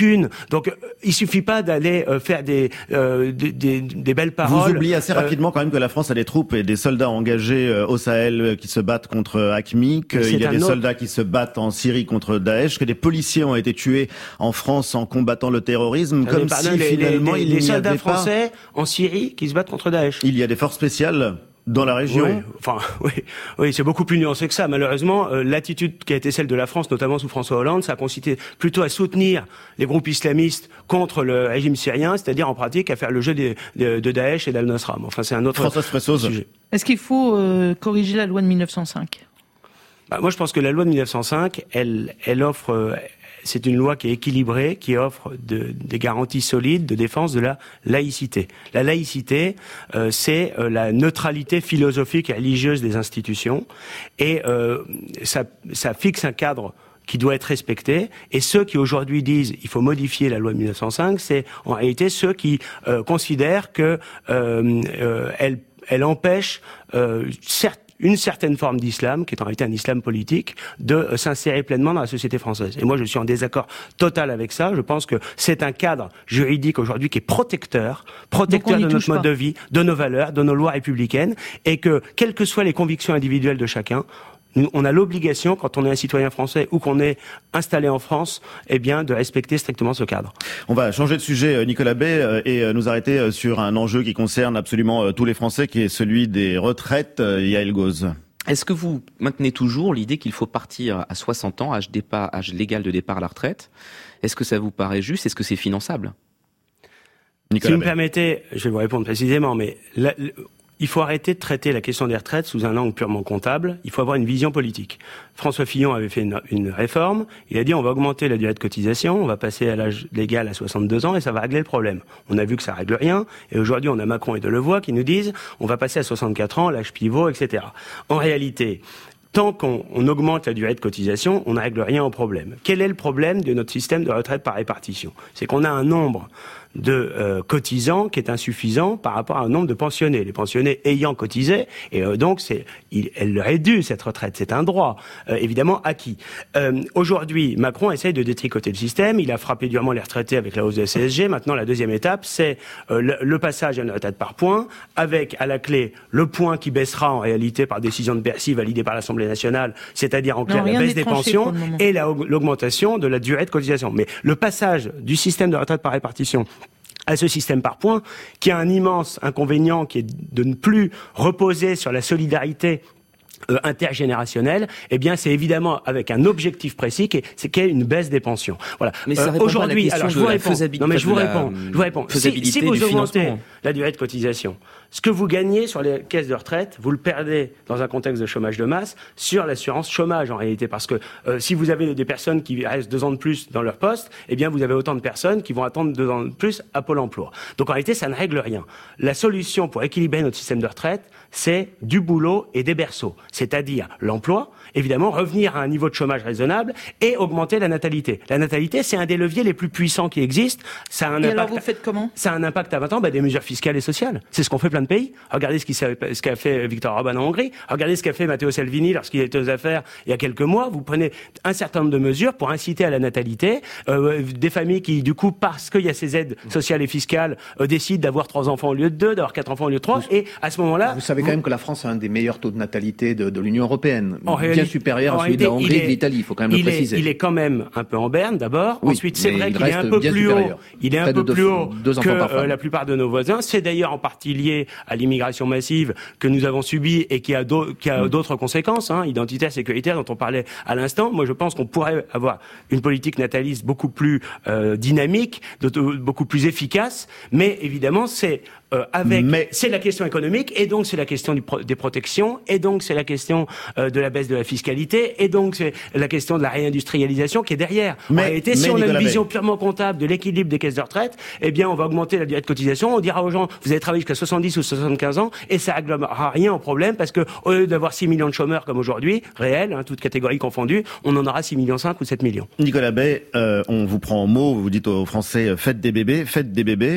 aucune. Donc, il suffit pas d'aller euh, faire des, euh, des, des, des belles paroles. Vous oubliez assez rapidement euh, quand même que la France a des troupes et des soldats engagés euh, au Sahel euh, qui se battent contre Haqqami, qu'il y a des autre... soldats qui se battent en Syrie contre Daesh, que des policiers ont été tués en France en combattant le terrorisme, ça comme si les, finalement les, les, il les n'y soldats avait français pas... en Syrie qui se battent contre Daesh. Il y a des forces spéciales dans la région. Oui, enfin, oui, oui, c'est beaucoup plus nuancé que ça. Malheureusement, euh, l'attitude qui a été celle de la France, notamment sous François Hollande, ça a consisté plutôt à soutenir les groupes islamistes contre le régime syrien, c'est-à-dire en pratique à faire le jeu des, de, de Daesh et d'Al-Nosra. Enfin, c'est un autre Françoise Fressoz. sujet. Est-ce qu'il faut euh, corriger la loi de mille neuf cent cinq ? Bah, moi, je pense que la loi de mille neuf cent cinq, elle, elle offre... Euh, c'est une loi qui est équilibrée, qui offre de, des garanties solides de défense de la laïcité. La laïcité, euh, c'est euh, la neutralité philosophique et religieuse des institutions, et euh, ça, ça fixe un cadre qui doit être respecté. Et ceux qui aujourd'hui disent il faut modifier la loi de mille neuf cent cinq, c'est en réalité ceux qui euh, considèrent que euh, euh, elle, elle empêche euh, certes une certaine forme d'islam, qui est en réalité un islam politique, de s'insérer pleinement dans la société française. Et moi, je suis en désaccord total avec ça. Je pense que c'est un cadre juridique aujourd'hui qui est protecteur, protecteur de notre mode de vie, de nos valeurs, de nos lois républicaines, et que, quelles que soient les convictions individuelles de chacun, on a l'obligation, quand on est un citoyen français ou qu'on est installé en France, eh bien, de respecter strictement ce cadre. On va changer de sujet, Nicolas Bay, et nous arrêter sur un enjeu qui concerne absolument tous les Français, qui est celui des retraites. Yael Gauze. Est-ce que vous maintenez toujours l'idée qu'il faut partir à soixante ans, âge, départ, âge légal de départ à la retraite ? Est-ce que ça vous paraît juste ? Est-ce que c'est finançable ? Nicolas Si vous me permettez, je vais vous répondre précisément, mais... La, il faut arrêter de traiter la question des retraites sous un angle purement comptable. Il faut avoir une vision politique. François Fillon avait fait une, une réforme. Il a dit on va augmenter la durée de cotisation, on va passer à l'âge légal à soixante-deux ans et ça va régler le problème. On a vu que ça règle rien. Et aujourd'hui, on a Macron et Delevoye qui nous disent on va passer à soixante-quatre ans, l'âge pivot, et cetera. En réalité, tant qu'on on augmente la durée de cotisation, on ne règle rien au problème. Quel est le problème de notre système de retraite par répartition ? C'est qu'on a un nombre de euh, cotisants qui est insuffisant par rapport à un nombre de pensionnés. Les pensionnés ayant cotisé, et euh, donc c'est, il, elle leur est due cette retraite, c'est un droit, euh, évidemment acquis. Euh, aujourd'hui, Macron essaye de détricoter le système, il a frappé durement les retraités avec la hausse de la C S G. Maintenant, la deuxième étape, c'est euh, le, le passage à une retraite par points, avec à la clé le point qui baissera en réalité par décision de Bercy validée par l'Assemblée nationale, c'est-à-dire en clair non, la baisse des pensions et la, l'augmentation de la durée de cotisation. Mais le passage du système de retraite par répartition à ce système par points, qui a un immense inconvénient qui est de ne plus reposer sur la solidarité Euh, intergénérationnel, eh bien c'est évidemment avec un objectif précis qui est, c'est qu'il y a une baisse des pensions. Voilà. Mais ça répond aujourd'hui, pas à la question alors je vous réponds. Non mais je vous réponds. Je vous réponds. Si, si vous augmentez la durée de cotisation, ce que vous gagnez sur les caisses de retraite, vous le perdez dans un contexte de chômage de masse sur l'assurance chômage en réalité, parce que euh, si vous avez des personnes qui restent deux ans de plus dans leur poste, eh bien vous avez autant de personnes qui vont attendre deux ans de plus à Pôle emploi. Donc en réalité, ça ne règle rien. La solution pour équilibrer notre système de retraite, c'est du boulot et des berceaux. C'est-à-dire l'emploi, évidemment, revenir à un niveau de chômage raisonnable et augmenter la natalité. La natalité, c'est un des leviers les plus puissants qui existent. Ça a un et impact. Alors vous faites comment ? Ça a un impact à vingt ans, bah, des mesures fiscales et sociales. C'est ce qu'ont fait plein de pays. Regardez ce, qui, ce qu'a fait Viktor Orban en Hongrie. Regardez ce qu'a fait Matteo Salvini lorsqu'il était aux affaires il y a quelques mois. Vous prenez un certain nombre de mesures pour inciter à la natalité. Euh, des familles qui, du coup, parce qu'il y a ces aides sociales et fiscales, euh, décident d'avoir trois enfants au lieu de deux, d'avoir quatre enfants au lieu de trois. Vous, et à ce moment-là... Vous savez vous... quand même que la France a un des meilleurs taux de natalité de, de l'Union européenne. En bien réalité, supérieur à celui de la Hongrie et de l'Italie, il faut quand même il le préciser. Est, il est quand même un peu en berne d'abord. Oui, ensuite, c'est vrai qu'il est un peu plus haut. Il est un peu plus haut que euh, la plupart de nos voisins. C'est d'ailleurs en partie lié à l'immigration massive que nous avons subie et qui a, d'au- qui a mmh. d'autres conséquences, hein, identitaires, sécuritaires, dont on parlait à l'instant. Moi, je pense qu'on pourrait avoir une politique nataliste beaucoup plus euh, dynamique, beaucoup plus efficace. Mais évidemment, c'est Euh, avec, mais... c'est la question économique, et donc c'est la question du pro- des protections, et donc c'est la question euh, de la baisse de la fiscalité, et donc c'est la question de la réindustrialisation qui est derrière. Mais, en réalité, mais si on a une vision purement comptable de l'équilibre des caisses de retraite, eh bien on va augmenter la durée de cotisation, on dira aux gens, vous allez travailler jusqu'à soixante-dix ou soixante-quinze ans, et ça réglera rien au problème, parce que au lieu d'avoir six millions de chômeurs comme aujourd'hui, réels, hein, toutes catégories confondues, on en aura six virgule cinq millions ou sept millions. Nicolas Bay, euh, on vous prend en mot, vous dites aux Français, faites des bébés, faites des bébés.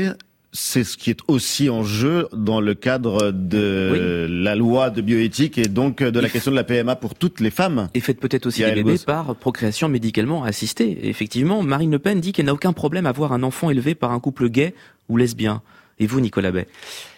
c'est ce qui est aussi en jeu dans le cadre de oui. la loi de bioéthique et donc de la et question de la P M A pour toutes les femmes. Et faites peut-être aussi des bébés par procréation médicalement assistée. Et effectivement, Marine Le Pen dit qu'elle n'a aucun problème à voir un enfant élevé par un couple gay ou lesbien. Et vous, Nicolas Bay ?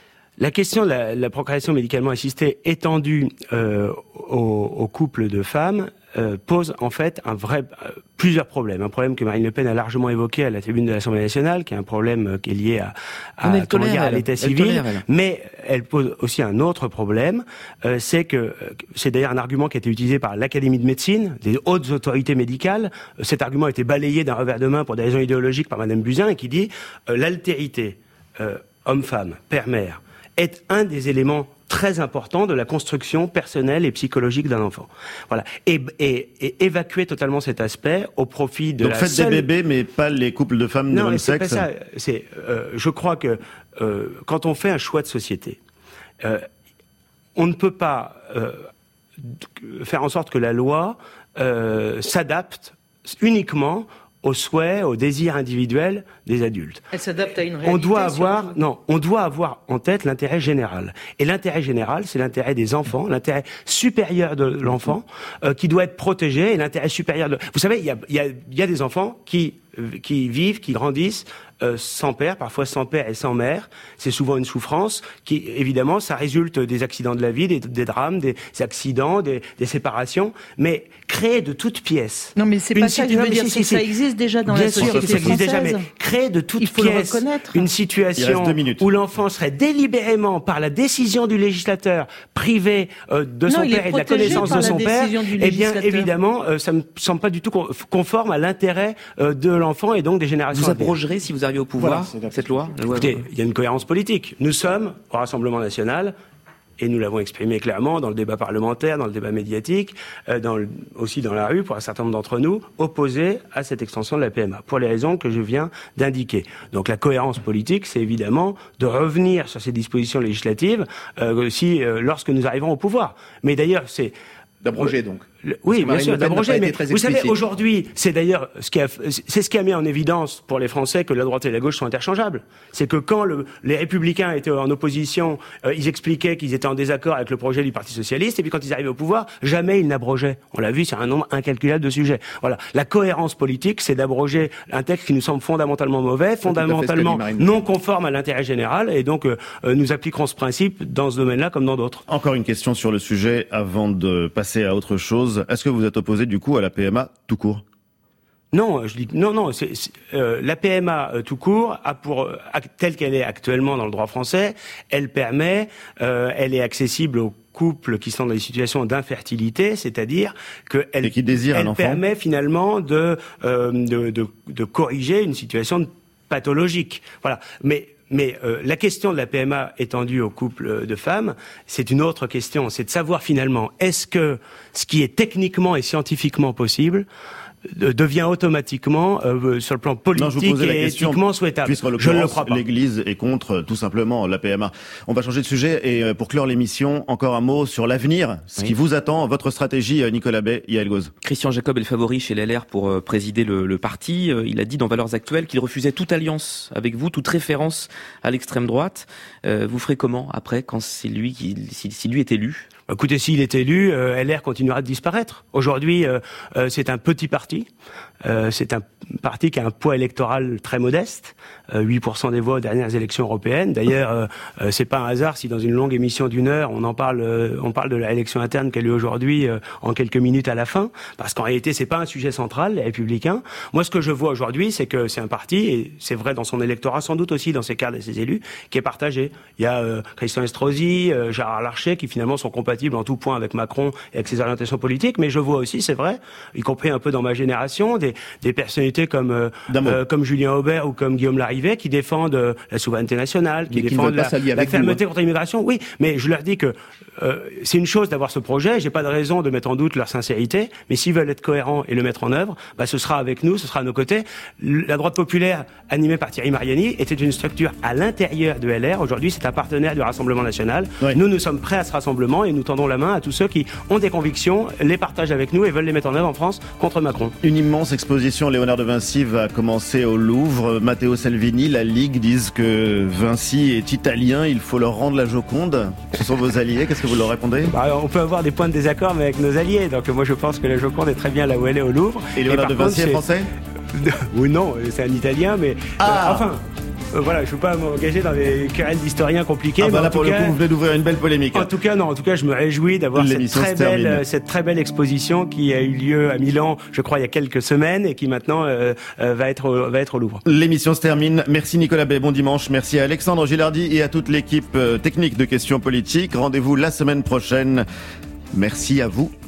La question de la, la procréation médicalement assistée étendue euh, aux, aux couples de femmes euh, pose en fait un vrai euh, plusieurs problèmes. Un problème que Marine Le Pen a largement évoqué à la tribune de l'Assemblée nationale, qui est un problème euh, qui est lié à, à, comment dire, à l'état civil. Tolère, elle. Mais elle pose aussi un autre problème, euh, c'est que euh, c'est d'ailleurs un argument qui a été utilisé par l'Académie de médecine, des hautes autorités médicales. Euh, cet argument a été balayé d'un revers de main pour des raisons idéologiques par Madame Buzyn, et qui dit euh, l'altérité euh, homme-femme, père-mère est un des éléments très importants de la construction personnelle et psychologique d'un enfant. Voilà. Et, et, et évacuer totalement cet aspect au profit de Donc la faites seule... des bébés, mais pas les couples de femmes non, de même c'est sexe. Pas ça. C'est, euh, je crois que euh, quand on fait un choix de société, euh, on ne peut pas euh, faire en sorte que la loi euh, s'adapte uniquement aux souhaits, aux désirs individuels des adultes. Elle s'adapte à une réalité. On doit avoir, non, on doit avoir en tête l'intérêt général. Et l'intérêt général, c'est l'intérêt des enfants, l'intérêt supérieur de l'enfant, euh, qui doit être protégé, et l'intérêt supérieur de... Vous savez, il y a, il y a, il y a des enfants qui, euh, qui vivent, qui grandissent, Euh, sans père, parfois sans père et sans mère. C'est souvent une souffrance qui, évidemment, ça résulte des accidents de la vie, des, des drames, des accidents, des, des séparations, mais créer de toutes pièces. Non, mais c'est pas ça que je veux dire, c'est que ça existe déjà dans la société française. Bien sûr, ça existe déjà, mais créer de toutes pièces une situation où l'enfant serait délibérément, par la décision du législateur, privé euh, de son père et de la connaissance de son père, eh bien, évidemment, euh, ça me semble pas du tout conforme à l'intérêt euh, de l'enfant et donc des générations. Vous abrogerez si vous arrivez au pouvoir, voilà, cette loi ? Écoutez, il y a une cohérence politique. Nous sommes au Rassemblement national, et nous l'avons exprimé clairement dans le débat parlementaire, dans le débat médiatique, euh, dans le, aussi dans la rue, pour un certain nombre d'entre nous, opposés à cette extension de la P M A, pour les raisons que je viens d'indiquer. Donc la cohérence politique, c'est évidemment de revenir sur ces dispositions législatives euh, aussi euh, lorsque nous arrivons au pouvoir. Mais d'ailleurs, c'est... D'abroger donc. Le, oui, bien sûr, d'abroger. Mais vous savez, aujourd'hui, c'est d'ailleurs ce qui a, c'est ce qui a mis en évidence pour les Français que la droite et la gauche sont interchangeables. C'est que quand le, les Républicains étaient en opposition, euh, ils expliquaient qu'ils étaient en désaccord avec le projet du Parti socialiste, et puis quand ils arrivaient au pouvoir, jamais ils n'abrogeaient. On l'a vu sur un nombre incalculable de sujets. Voilà, la cohérence politique, c'est d'abroger un texte qui nous semble fondamentalement mauvais, fondamentalement non conforme à l'intérêt général, et donc euh, nous appliquerons ce principe dans ce domaine-là comme dans d'autres. Encore une question sur le sujet avant de passer à autre chose. Est-ce que vous êtes opposé du coup à la P M A tout court ? Non, je dis non, non. C'est, c'est, euh, la P M A euh, tout court a pour euh, telle qu'elle est actuellement dans le droit français, elle permet, euh, elle est accessible aux couples qui sont dans des situations d'infertilité, c'est-à-dire que elle, et qui désirent elle un enfant. permet finalement de, euh, de, de de corriger une situation pathologique. Voilà, mais Mais euh, la question de la P M A étendue aux couples de femmes, c'est une autre question. C'est de savoir finalement, est-ce que ce qui est techniquement et scientifiquement possible euh, devient automatiquement, euh, sur le plan politique non, et éthiquement souhaitable. Je ne le crois pas. L'Église est contre tout simplement la P M A. On va changer de sujet et pour clore l'émission, encore un mot sur l'avenir, ce oui. qui vous attend, votre stratégie, Nicolas Bay, Yael Gauze. Christian Jacob est le favori chez l'L R pour présider le, le parti. Il a dit dans Valeurs Actuelles qu'il refusait toute alliance avec vous, toute référence à l'extrême droite. Euh, vous ferez comment après, quand c'est lui qui, si, si lui est élu ? Écoutez, s'il est élu, euh, L R continuera de disparaître. Aujourd'hui, euh, euh, c'est un petit parti. Euh, c'est un parti qui a un poids électoral très modeste, euh, huit pour cent des voix aux dernières élections européennes. D'ailleurs, euh, euh, c'est pas un hasard si dans une longue émission d'une heure, on en parle, euh, on parle de l'élection interne qui a lieu aujourd'hui euh, en quelques minutes à la fin, parce qu'en réalité, c'est pas un sujet central, les Républicains. Moi, ce que je vois aujourd'hui, c'est que c'est un parti, et c'est vrai dans son électorat, sans doute aussi dans ses cadres et ses élus, qui est partagé. Il y a euh, Christian Estrosi, euh, Gérard Larcher, qui finalement sont compatibles en tout point avec Macron et avec ses orientations politiques, mais je vois aussi, c'est vrai, y compris un peu dans ma génération, des, des personnalités comme euh, euh, comme Julien Aubert ou comme Guillaume Larrivé qui défendent euh, la souveraineté nationale, qui mais défendent qui la, la fermeté vous, hein. contre l'immigration. Oui, mais je leur dis que euh, c'est une chose d'avoir ce projet, j'ai pas de raison de mettre en doute leur sincérité, mais s'ils veulent être cohérents et le mettre en œuvre, bah, ce sera avec nous, ce sera à nos côtés. La droite populaire, animée par Thierry Mariani, était une structure à l'intérieur de L R. Aujourd'hui, c'est un partenaire du Rassemblement national. Oui. Nous, nous sommes prêts à ce rassemblement et nous tendons la main à tous ceux qui ont des convictions, les partagent avec nous et veulent les mettre en œuvre en France contre Macron. Une immense exposition Léonard de Vinci va commencer au Louvre. Matteo Salvini, la Ligue disent que Vinci est italien, il faut leur rendre la Joconde. Ce sont vos alliés, qu'est-ce que vous leur répondez? Bah, on peut avoir des points de désaccord mais avec nos alliés, donc moi je pense que la Joconde est très bien là où elle est au Louvre. Et Léonard de Vinci est français? Oui, non, c'est un italien, mais ah. euh, enfin... Euh, voilà, je ne veux pas m'engager dans des querelles d'historiens compliquées. Ah bah mais là, en pour tout le cas, coup, vous venez d'ouvrir une belle polémique. En tout cas, non, en tout cas, je me réjouis d'avoir cette très belle, cette très belle exposition qui a eu lieu à Milan, je crois, il y a quelques semaines et qui maintenant euh, euh, va être au, va être au Louvre. L'émission se termine. Merci Nicolas Bay, bon dimanche. Merci à Alexandre Gilardi et à toute l'équipe technique de Questions Politiques. Rendez-vous la semaine prochaine. Merci à vous.